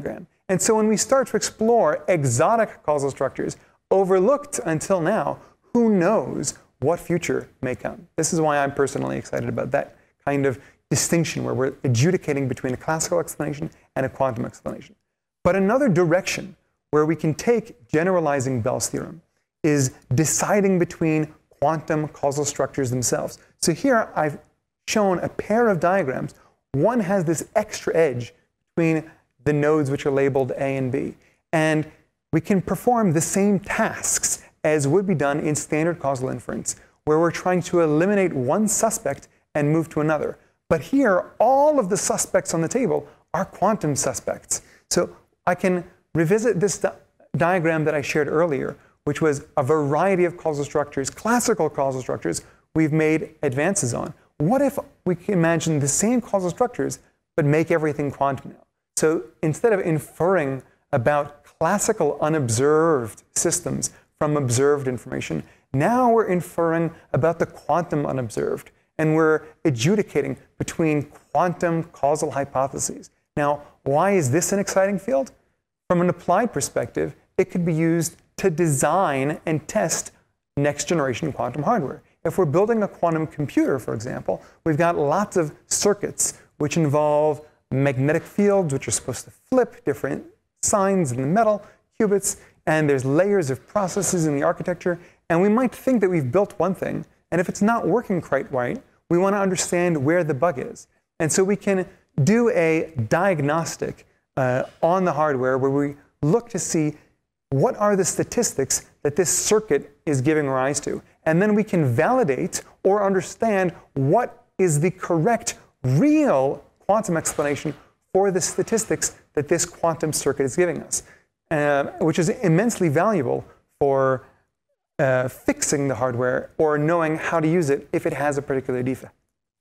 And so when we start to explore exotic causal structures, overlooked until now, who knows what future may come? This is why I'm personally excited about that kind of distinction where we're adjudicating between a classical explanation and a quantum explanation. But another direction where we can take generalizing Bell's theorem is deciding between quantum causal structures themselves. So here I've shown a pair of diagrams. One has this extra edge between the nodes which are labeled A and B. And we can perform the same tasks as would be done in standard causal inference, where we're trying to eliminate one suspect and move to another. But here, all of the suspects on the table are quantum suspects. So I can revisit this di diagram that I shared earlier, which was a variety of causal structures, classical causal structures, we've made advances on. What if we can imagine the same causal structures, but make everything quantum now? So instead of inferring about classical unobserved systems from observed information, now we're inferring about the quantum unobserved, and we're adjudicating between quantum causal hypotheses. Now, why is this an exciting field? From an applied perspective, it could be used to design and test next generation quantum hardware. If we're building a quantum computer, for example, we've got lots of circuits which involve magnetic fields which are supposed to flip different signs in the metal, qubits, and there's layers of processes in the architecture, and we might think that we've built one thing, and if it's not working quite right, we want to understand where the bug is. And so we can do a diagnostic uh, on the hardware where we look to see what are the statistics that this circuit is giving rise to. And then we can validate or understand what is the correct real quantum explanation for the statistics that this quantum circuit is giving us, uh, which is immensely valuable for uh, fixing the hardware or knowing how to use it if it has a particular defect.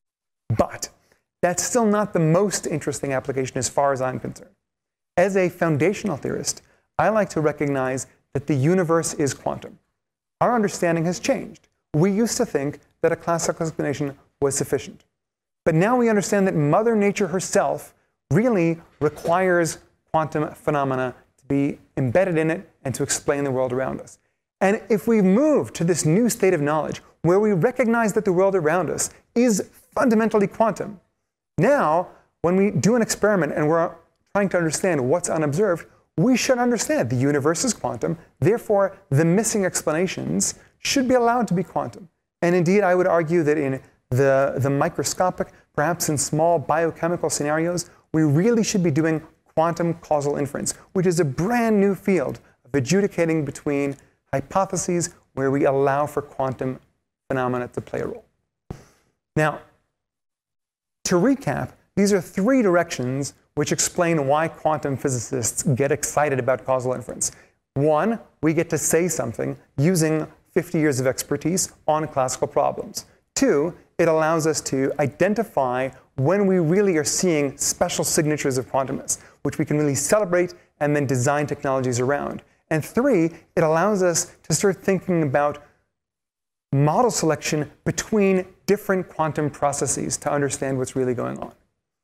But that's still not the most interesting application as far as I'm concerned. As a foundational theorist, I like to recognize that the universe is quantum. Our understanding has changed. We used to think that a classical explanation was sufficient. But now we understand that Mother Nature herself really requires quantum phenomena to be embedded in it and to explain the world around us. And if we move to this new state of knowledge where we recognize that the world around us is fundamentally quantum, now when we do an experiment and we're trying to understand what's unobserved, we should understand the universe is quantum, therefore the missing explanations should be allowed to be quantum. And indeed, I would argue that in the, the microscopic, perhaps in small biochemical scenarios, we really should be doing quantum causal inference, which is a brand new field of adjudicating between hypotheses where we allow for quantum phenomena to play a role. Now, to recap, these are three directions which explain why quantum physicists get excited about causal inference. One, we get to say something using fifty years of expertise on classical problems. Two, it allows us to identify when we really are seeing special signatures of quantumness, which we can really celebrate and then design technologies around. And three, it allows us to start thinking about model selection between different quantum processes to understand what's really going on.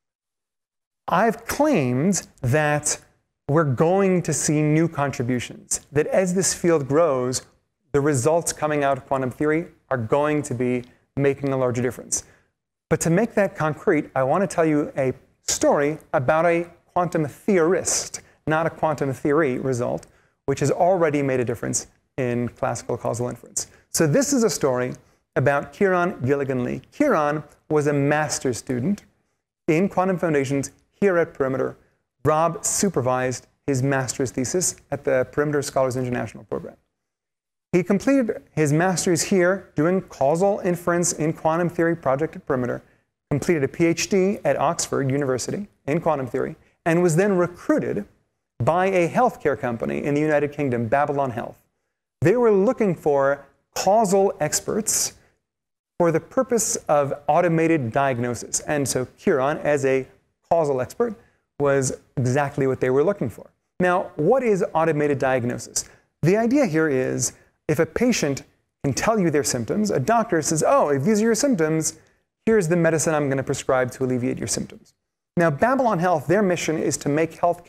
I've claimed that we're going to see new contributions, that as this field grows, the results coming out of quantum theory are going to be making a larger difference. But to make that concrete, I want to tell you a story about a quantum theorist, not a quantum theory result, which has already made a difference in classical causal inference. So this is a story about Kieran Gilligan-Lee. Kieran was a master's student in quantum foundations here at Perimeter. Rob supervised his master's thesis at the Perimeter Scholars International program. He completed his master's here doing causal inference in quantum theory project at Perimeter, completed a PhD at Oxford University in quantum theory, and was then recruited by a healthcare company in the United Kingdom, Babylon Health. They were looking for causal experts for the purpose of automated diagnosis. And so Kieran, as a causal expert, was exactly what they were looking for. Now, what is automated diagnosis? The idea here is if a patient can tell you their symptoms, a doctor says, oh, if these are your symptoms, here's the medicine I'm going to prescribe to alleviate your symptoms. Now, Babylon Health, their mission is to make healthcare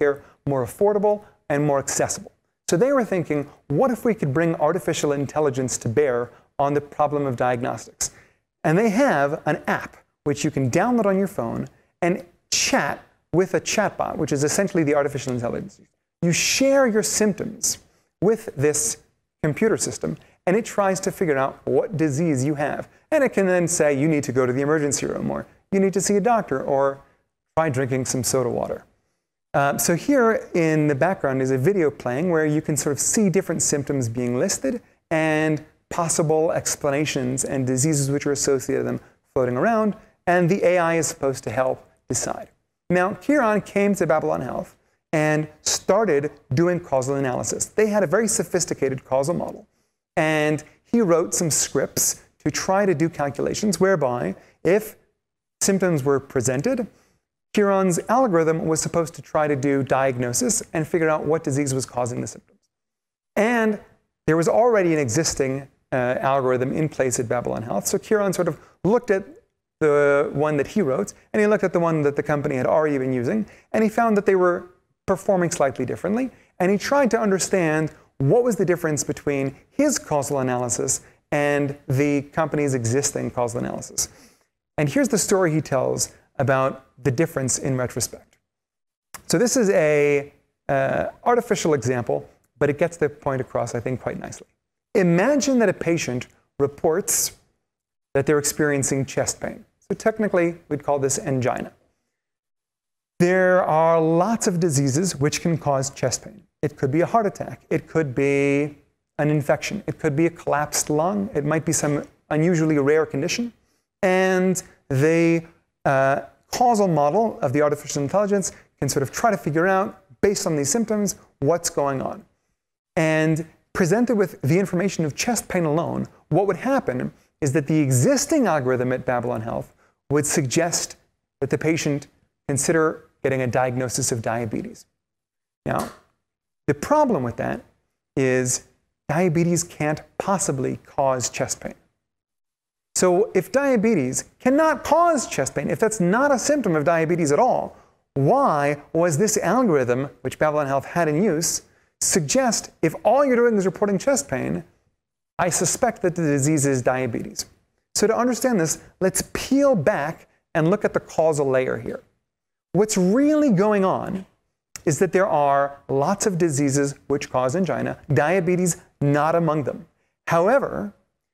more affordable, and more accessible. So they were thinking, what if we could bring artificial intelligence to bear on the problem of diagnostics? And they have an app which you can download on your phone and chat with a chatbot, which is essentially the artificial intelligence. You share your symptoms with this computer system, and it tries to figure out what disease you have. And it can then say, you need to go to the emergency room, or you need to see a doctor, or try drinking some soda water. Uh, so here in the background is a video playing where you can sort of see different symptoms being listed and possible explanations and diseases which are associated with them floating around, and the A I is supposed to help decide. Now, Kieran came to Babylon Health and started doing causal analysis. They had a very sophisticated causal model, and he wrote some scripts to try to do calculations whereby if symptoms were presented, Kieran's algorithm was supposed to try to do diagnosis and figure out what disease was causing the symptoms. And there was already an existing uh, algorithm in place at Babylon Health, so Kieran sort of looked at the one that he wrote, and he looked at the one that the company had already been using, and he found that they were performing slightly differently, and he tried to understand what was the difference between his causal analysis and the company's existing causal analysis. And here's the story he tells about the difference in retrospect. So this is a uh, artificial example, but it gets the point across, I think, quite nicely. Imagine that a patient reports that they're experiencing chest pain. So technically, we'd call this angina. There are lots of diseases which can cause chest pain. It could be a heart attack. It could be an infection. It could be a collapsed lung. It might be some unusually rare condition. And the uh, causal model of the artificial intelligence can sort of try to figure out, based on these symptoms, what's going on. And presented with the information of chest pain alone, what would happen is that the existing algorithm at Babylon Health would suggest that the patient consider getting a diagnosis of diabetes. Now, the problem with that is diabetes can't possibly cause chest pain. So if diabetes cannot cause chest pain, if that's not a symptom of diabetes at all, why was this algorithm, which Babylon Health had in use, suggest if all you're doing is reporting chest pain, I suspect that the disease is diabetes. So to understand this, let's peel back and look at the causal layer here. What's really going on is that there are lots of diseases which cause angina, diabetes not among them. However,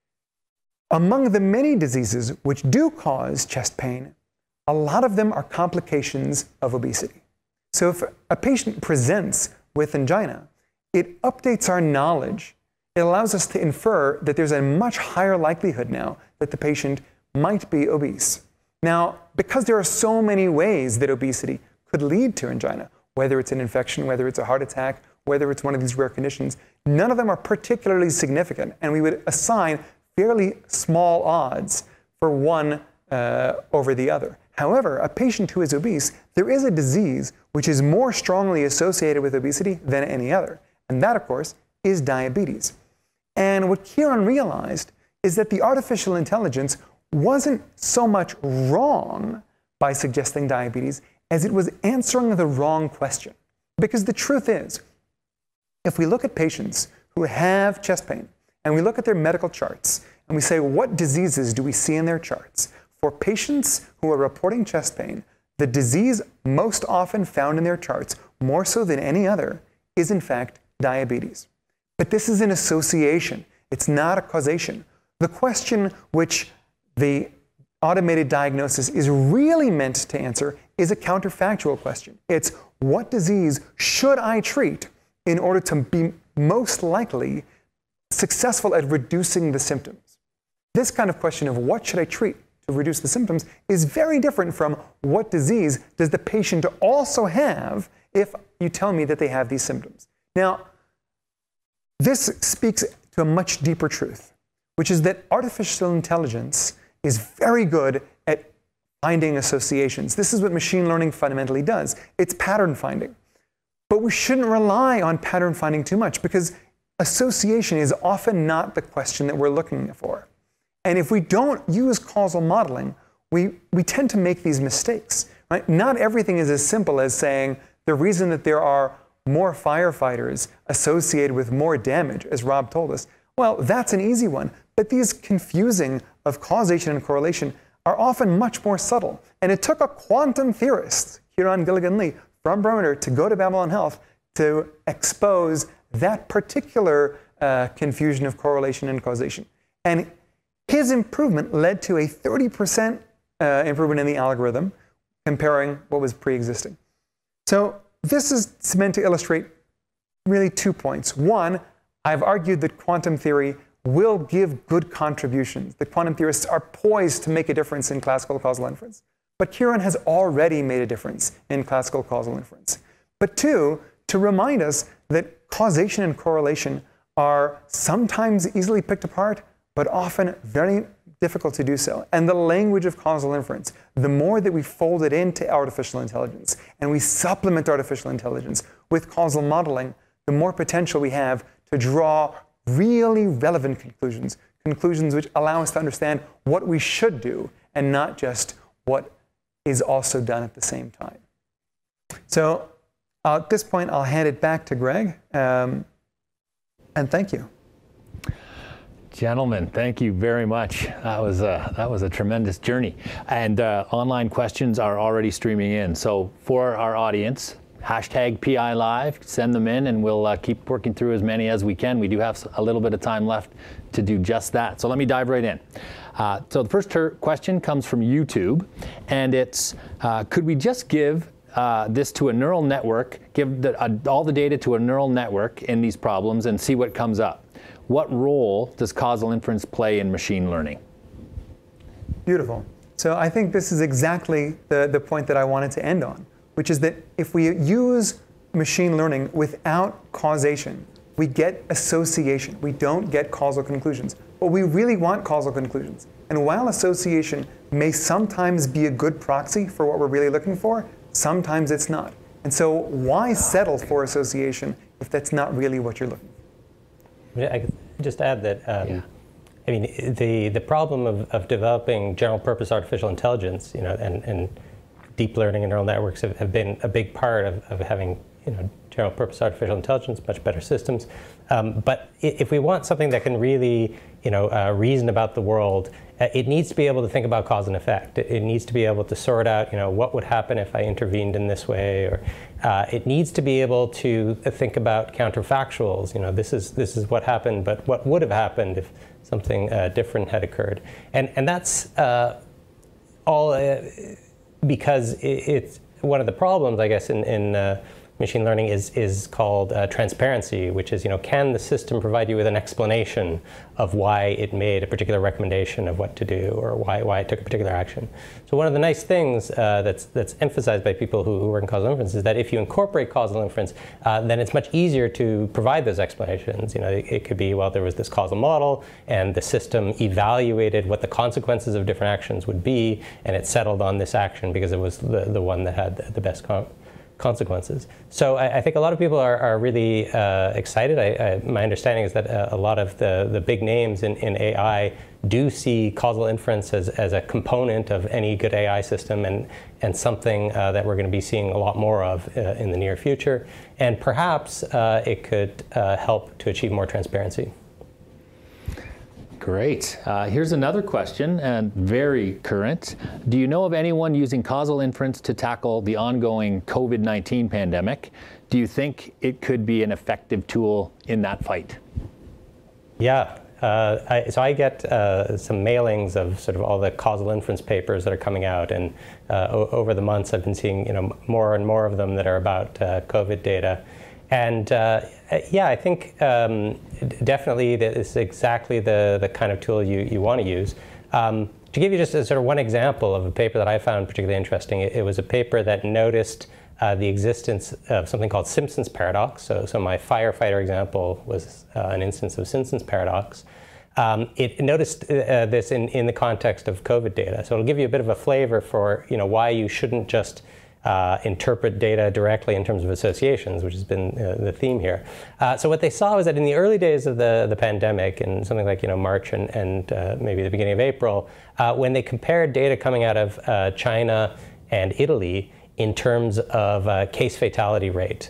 among the many diseases which do cause chest pain, a lot of them are complications of obesity. So if a patient presents with angina, it updates our knowledge. It allows us to infer that there's a much higher likelihood now that the patient might be obese. Now, because there are so many ways that obesity could lead to angina, whether it's an infection, whether it's a heart attack, whether it's one of these rare conditions, none of them are particularly significant, and we would assign fairly small odds for one uh, over the other. However, a patient who is obese, there is a disease which is more strongly associated with obesity than any other, and that, of course, is diabetes. And what Kieran realized is that the artificial intelligence wasn't so much wrong by suggesting diabetes as it was answering the wrong question. Because the truth is, if we look at patients who have chest pain and we look at their medical charts and we say, what diseases do we see in their charts? For patients who are reporting chest pain, the disease most often found in their charts, more so than any other, is in fact diabetes. But this is an association. It's not a causation. The question which the automated diagnosis is really meant to answer is a counterfactual question. It's what disease should I treat in order to be most likely successful at reducing the symptoms? This kind of question of what should I treat to reduce the symptoms is very different from what disease does the patient also have if you tell me that they have these symptoms. Now, this speaks to a much deeper truth, which is that artificial intelligence is very good at finding associations. This is what machine learning fundamentally does. It's pattern finding. But we shouldn't rely on pattern finding too much because association is often not the question that we're looking for. And if we don't use causal modeling, we, we tend to make these mistakes, right? Not everything is as simple as saying the reason that there are more firefighters associated with more damage, as Rob told us? Well, that's an easy one. But these confusing of causation and correlation are often much more subtle. And it took a quantum theorist, Kieran Gilligan-Lee, from Perimeter to go to Babylon Health to expose that particular uh, confusion of correlation and causation. And his improvement led to a thirty percent uh, improvement in the algorithm, comparing what was pre-existing. So this is meant to illustrate really two points. One, I've argued that quantum theory will give good contributions. The quantum theorists are poised to make a difference in classical causal inference. But Kieran has already made a difference in classical causal inference. But two, to remind us that causation and correlation are sometimes easily picked apart, but often very difficult to do so. And the language of causal inference, the more that we fold it into artificial intelligence and we supplement artificial intelligence with causal modeling, the more potential we have to draw really relevant conclusions, conclusions which allow us to understand what we should do and not just what is also done at the same time. So uh, at this point, I'll hand it back to Greg, um, and thank you.
Gentlemen, thank you very much. That was a, that was a tremendous journey. And uh, online questions are already streaming in. So for our audience, hashtag P I Live, send them in and we'll uh, keep working through as many as we can. We do have a little bit of time left to do just that. So let me dive right in. Uh, so the first question comes from YouTube, and it's, uh, could we just give uh, this to a neural network, give the, uh, all the data to a neural network in these problems and see what comes up? What role does causal inference play in machine learning?
Beautiful. So I think this is exactly the, the point that I wanted to end on, which is that if we use machine learning without causation, we get association. We don't get causal conclusions. But we really want causal conclusions. And while association may sometimes be a good proxy for what we're really looking for, sometimes it's not. And so why settle for association if that's not really what you're looking for?
I could just add that, um, yeah. I mean, the, the problem of, of developing general purpose artificial intelligence, you know, and, and deep learning and neural networks have, have been a big part of, of having, you know, general purpose artificial intelligence, much better systems. Um, but if we want something that can really, you know, uh, reason about the world, uh, it needs to be able to think about cause and effect. It, it needs to be able to sort out, you know, what would happen if I intervened in this way, or uh, it needs to be able to think about counterfactuals. You know, this is this is what happened, but what would have happened if something uh, different had occurred? And and that's uh, all uh, because it, it's one of the problems, I guess, in in uh, machine learning is is called uh, transparency, which is, you know, can the system provide you with an explanation of why it made a particular recommendation of what to do, or why why it took a particular action. So one of the nice things uh, that's that's emphasized by people who, who work in causal inference is that if you incorporate causal inference, uh, then it's much easier to provide those explanations. You know, it, it could be, well, there was this causal model, and the system evaluated what the consequences of different actions would be, and it settled on this action because it was the the one that had the, the best con consequences. So I, I think a lot of people are, are really uh, excited. I, I, my understanding is that uh, a lot of the, the big names in, in A I do see causal inference as, as a component of any good A I system, and, and something uh, that we're going to be seeing a lot more of uh, in the near future. And perhaps uh, it could uh, help to achieve more transparency.
Great. Uh, here's another question, and very current. Do you know of anyone using causal inference to tackle the ongoing COVID nineteen pandemic? Do you think it could be an effective tool in that fight?
Yeah. Uh, I, so I get uh, some mailings of sort of all the causal inference papers that are coming out, and uh, over the months I've been seeing, you know, more and more of them that are about uh, COVID data. And uh, yeah, I think um, definitely that is exactly the, the kind of tool you, you want to use. Um, to give you just a, sort of one example of a paper that I found particularly interesting, it, it was a paper that noticed uh, the existence of something called Simpson's paradox. So, so my firefighter example was uh, an instance of Simpson's paradox. Um, it noticed uh, this in, in the context of COVID data. So it'll give you a bit of a flavor for, you know, why you shouldn't just Uh, interpret data directly in terms of associations, which has been uh, the theme here. Uh, so what they saw was that in the early days of the, the pandemic, in something like, you know, March and, and uh, maybe the beginning of April, uh, when they compared data coming out of uh, China and Italy in terms of uh, case fatality rate,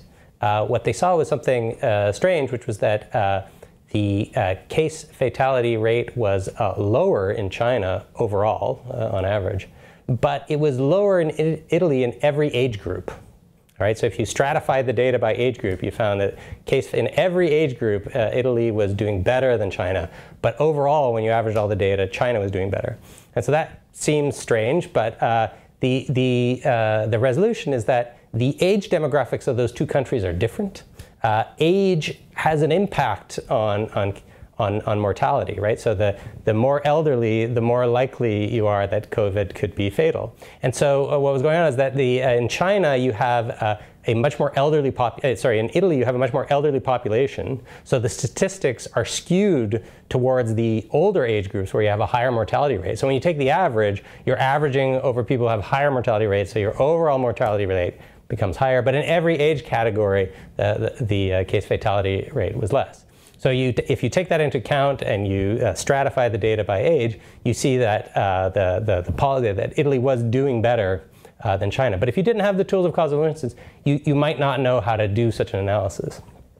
uh, what they saw was something uh, strange, which was that uh, the uh, case fatality rate was uh, lower in China overall, uh, on average, but it was lower in I- Italy in every age group. All right, so if you stratified the data by age group, you found that case in every age group, uh, Italy was doing better than China. But overall, when you averaged all the data, China was doing better. And so that seems strange, but uh, the the uh, the resolution is that the age demographics of those two countries are different. Uh, age has an impact on on. On, on mortality, right? So the, the more elderly, the more likely you are that COVID could be fatal. And so uh, what was going on is that the uh, in China you have uh, a much more elderly pop. Uh, sorry, in Italy you have a much more elderly population. So the statistics are skewed towards the older age groups where you have a higher mortality rate. So when you take the average, you're averaging over people who have higher mortality rates. So your overall mortality rate becomes higher. But in every age category, uh, the, the uh, case fatality rate was less. So you, if you take that into account and you uh, stratify the data by age, you see that uh, the the, the policy that Italy was doing better uh, than China. But if you didn't have the tools of causal inference, you, you might not know how to do such an analysis.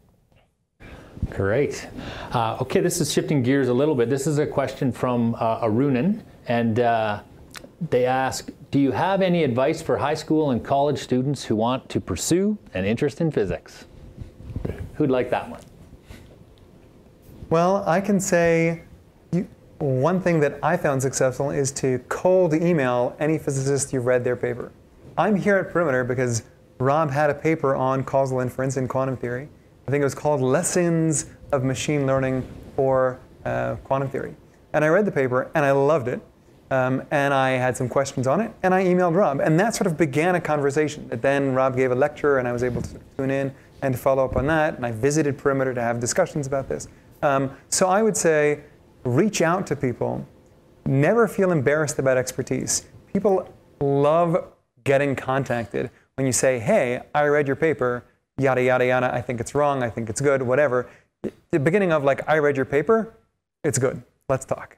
Great. Uh, okay, this is shifting gears a little bit. This is a question from uh, Arunan, and uh, they ask, do you have any advice for high school and college students who want to pursue an interest in physics? Who'd like that one?
Well, I can say you, one thing that I found successful is to cold email any physicist you've read their paper. I'm here at Perimeter because Rob had a paper on causal inference in quantum theory. I think it was called Lessons of Machine Learning for uh, Quantum Theory. And I read the paper and I loved it. Um, and I had some questions on it, and I emailed Rob. And that sort of began a conversation. And then Rob gave a lecture, and I was able to sort of tune in and follow up on that. And I visited Perimeter to have discussions about this. Um, so I would say, reach out to people. Never feel embarrassed about expertise. People love getting contacted when you say, hey, I read your paper, yada, yada, yada. I think it's wrong. I think it's good, whatever. The beginning of like, I read your paper, it's good. Let's talk.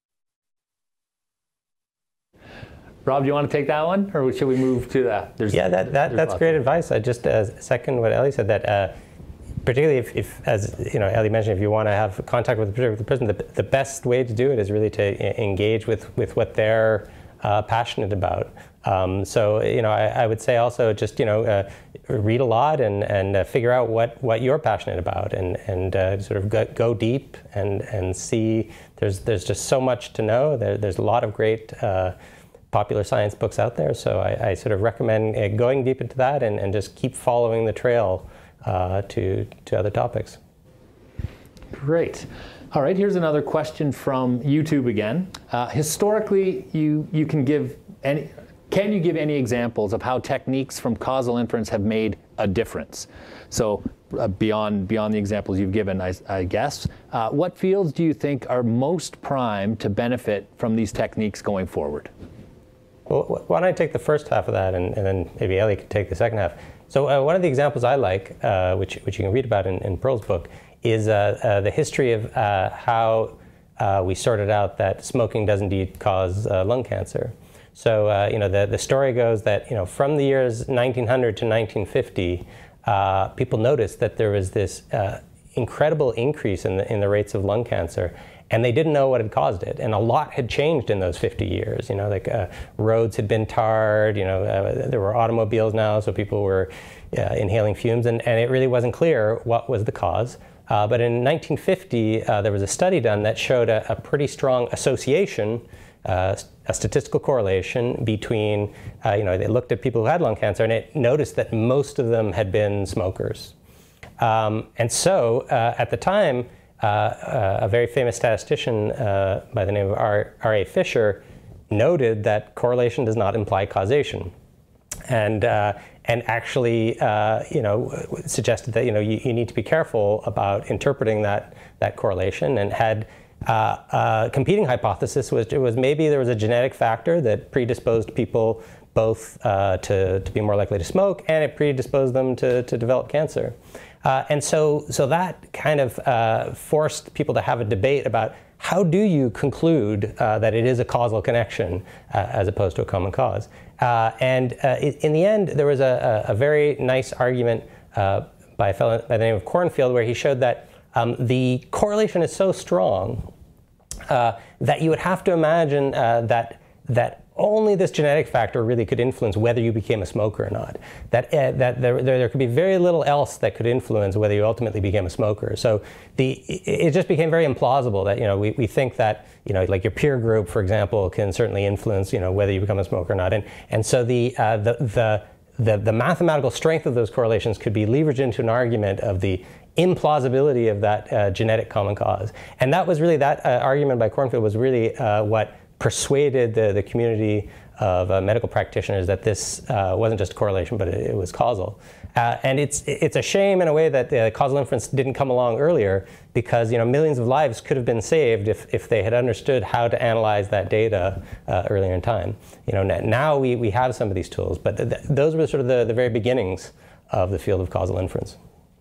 Rob, do you want to take that one, or should we move to that?
There's, yeah, that, that that's great advice. I just uh, second what Ellie said, that uh, particularly if, if, as you know, Ellie mentioned, if you want to have contact with a particular person, the, the best way to do it is really to engage with, with what they're uh, passionate about. Um, so, you know, I, I would say also just, you know, uh, read a lot and, and uh, figure out what, what you're passionate about, and, and uh, sort of go, go deep and, and see. There's, there's just so much to know. There, there's a lot of great uh, popular science books out there. So I, I sort of recommend uh, going deep into that and, and just keep following the trail uh, to, to other topics.
Great. All right, here's another question from YouTube again. Uh, historically, you, you can give any, can you give any examples of how techniques from causal inference have made a difference? So uh, beyond, beyond the examples you've given, I, I guess, uh, what fields do you think are most primed to benefit from these techniques going forward?
Well, why don't I take the first half of that, and, and then maybe Ellie can take the second half. So uh, one of the examples I like, uh, which, which you can read about in, in Pearl's book, is uh, uh, the history of uh, how uh, we sorted out that smoking does indeed cause uh, lung cancer. So uh, you know, the, the story goes that, you know, from the years nineteen hundred to nineteen fifty, uh, people noticed that there was this uh, incredible increase in the, in the rates of lung cancer. And they didn't know what had caused it, and a lot had changed in those fifty years. You know, like uh, roads had been tarred. You know, uh, there were automobiles now, so people were uh, inhaling fumes, and, and it really wasn't clear what was the cause. Uh, but in nineteen fifty, uh, there was a study done that showed a, a pretty strong association, uh, a statistical correlation between. Uh, you know, they looked at people who had lung cancer, and it noticed that most of them had been smokers. Um, and so, uh, at the time. Uh, uh, a very famous statistician uh, by the name of R A Fisher noted that correlation does not imply causation, and uh, and actually, uh, you know, suggested that, you know, you, you need to be careful about interpreting that that correlation, and had uh, a competing hypothesis, which was maybe there was a genetic factor that predisposed people both uh, to to be more likely to smoke, and it predisposed them to to develop cancer. Uh, and so, so that kind of uh, forced people to have a debate about how do you conclude uh, that it is a causal connection uh, as opposed to a common cause. Uh, and uh, in the end, there was a, a very nice argument uh, by a fellow by the name of Cornfield, where he showed that um, the correlation is so strong uh, that you would have to imagine uh, that that only this genetic factor really could influence whether you became a smoker or not. That uh, that there, there there could be very little else that could influence whether you ultimately became a smoker. So the it just became very implausible that, you know, we, we think that, you know, like your peer group, for example, can certainly influence, you know, whether you become a smoker or not. And and so the uh, the the the the mathematical strength of those correlations could be leveraged into an argument of the implausibility of that uh, genetic common cause. And that was really that uh, argument by Cornfield was really uh, what persuaded the, the community of uh, medical practitioners that this uh, wasn't just correlation, but it, it was causal. Uh, and it's it's a shame in a way that the causal inference didn't come along earlier, because, you know, millions of lives could have been saved if, if they had understood how to analyze that data uh, earlier in time. You know, now we, we have some of these tools, but th th those were sort of the, the very beginnings of the field of causal inference.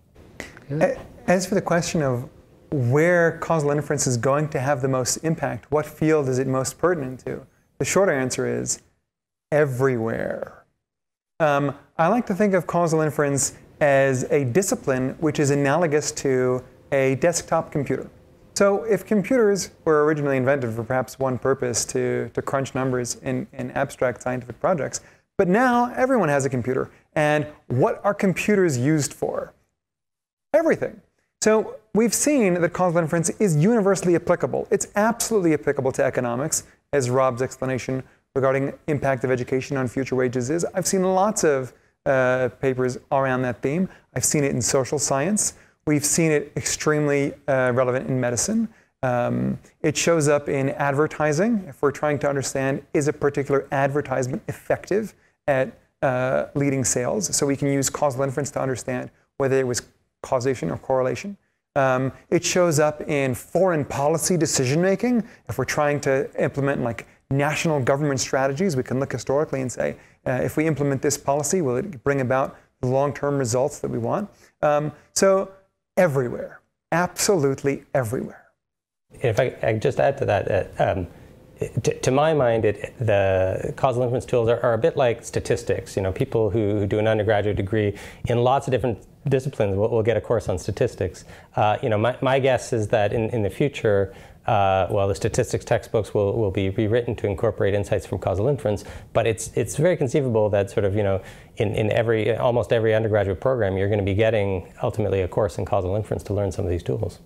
As for the question of where causal inference is going to have the most impact, what field is it most pertinent to? The short answer is everywhere. Um, I like to think of causal inference as a discipline which is analogous to a desktop computer. So if computers were originally invented for perhaps one purpose, to, to crunch numbers in, in abstract scientific projects, but now everyone has a computer. And what are computers used for? Everything. So we've seen that causal inference is universally applicable. It's absolutely applicable to economics, as Rob's explanation regarding impact of education on future wages is. I've seen lots of uh, papers around that theme. I've seen it in social science. We've seen it extremely uh, relevant in medicine. Um, it shows up in advertising. If we're trying to understand, is a particular advertisement effective at uh, leading sales? So we can use causal inference to understand whether it was causation or correlation. Um, it shows up in foreign policy decision-making. If we're trying to implement like national government strategies, we can look historically and say, uh, if we implement this policy, will it bring about the long-term results that we want? Um, so everywhere, absolutely everywhere.
If I, I just add to that, uh, um, to, to my mind, it, the causal inference tools are, are a bit like statistics. You know, people who do an undergraduate degree in lots of different disciplines will, will get a course on statistics. Uh, you know, my, my guess is that in, in the future, uh, well, the statistics textbooks will, will be rewritten to incorporate insights from causal inference, but it's it's very conceivable that sort of, you know, in, in every, almost every undergraduate program, you're going to be getting ultimately a course in causal inference to learn some of these tools.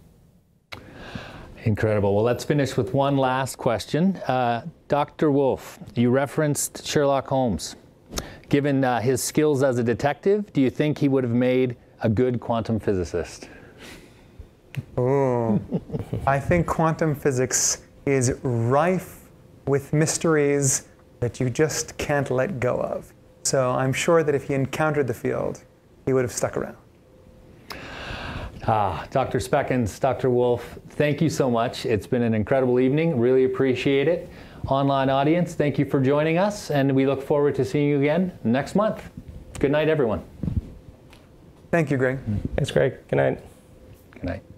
Incredible. Well, let's finish with one last question. Uh, Doctor Wolf, you referenced Sherlock Holmes. Given uh, his skills as a detective, do you think he would have made a good quantum physicist?
Oh, I think quantum physics is rife with mysteries that you just can't let go of. So I'm sure that if he encountered the field, he would have stuck around.
Ah, Doctor Speckens, Doctor Wolf, thank you so much. It's been an incredible evening. Really appreciate it. Online audience, thank you for joining us, and we look forward to seeing you again next month. Good night, everyone.
Thank you, Greg.
Thanks, Greg. Good night.
Good night.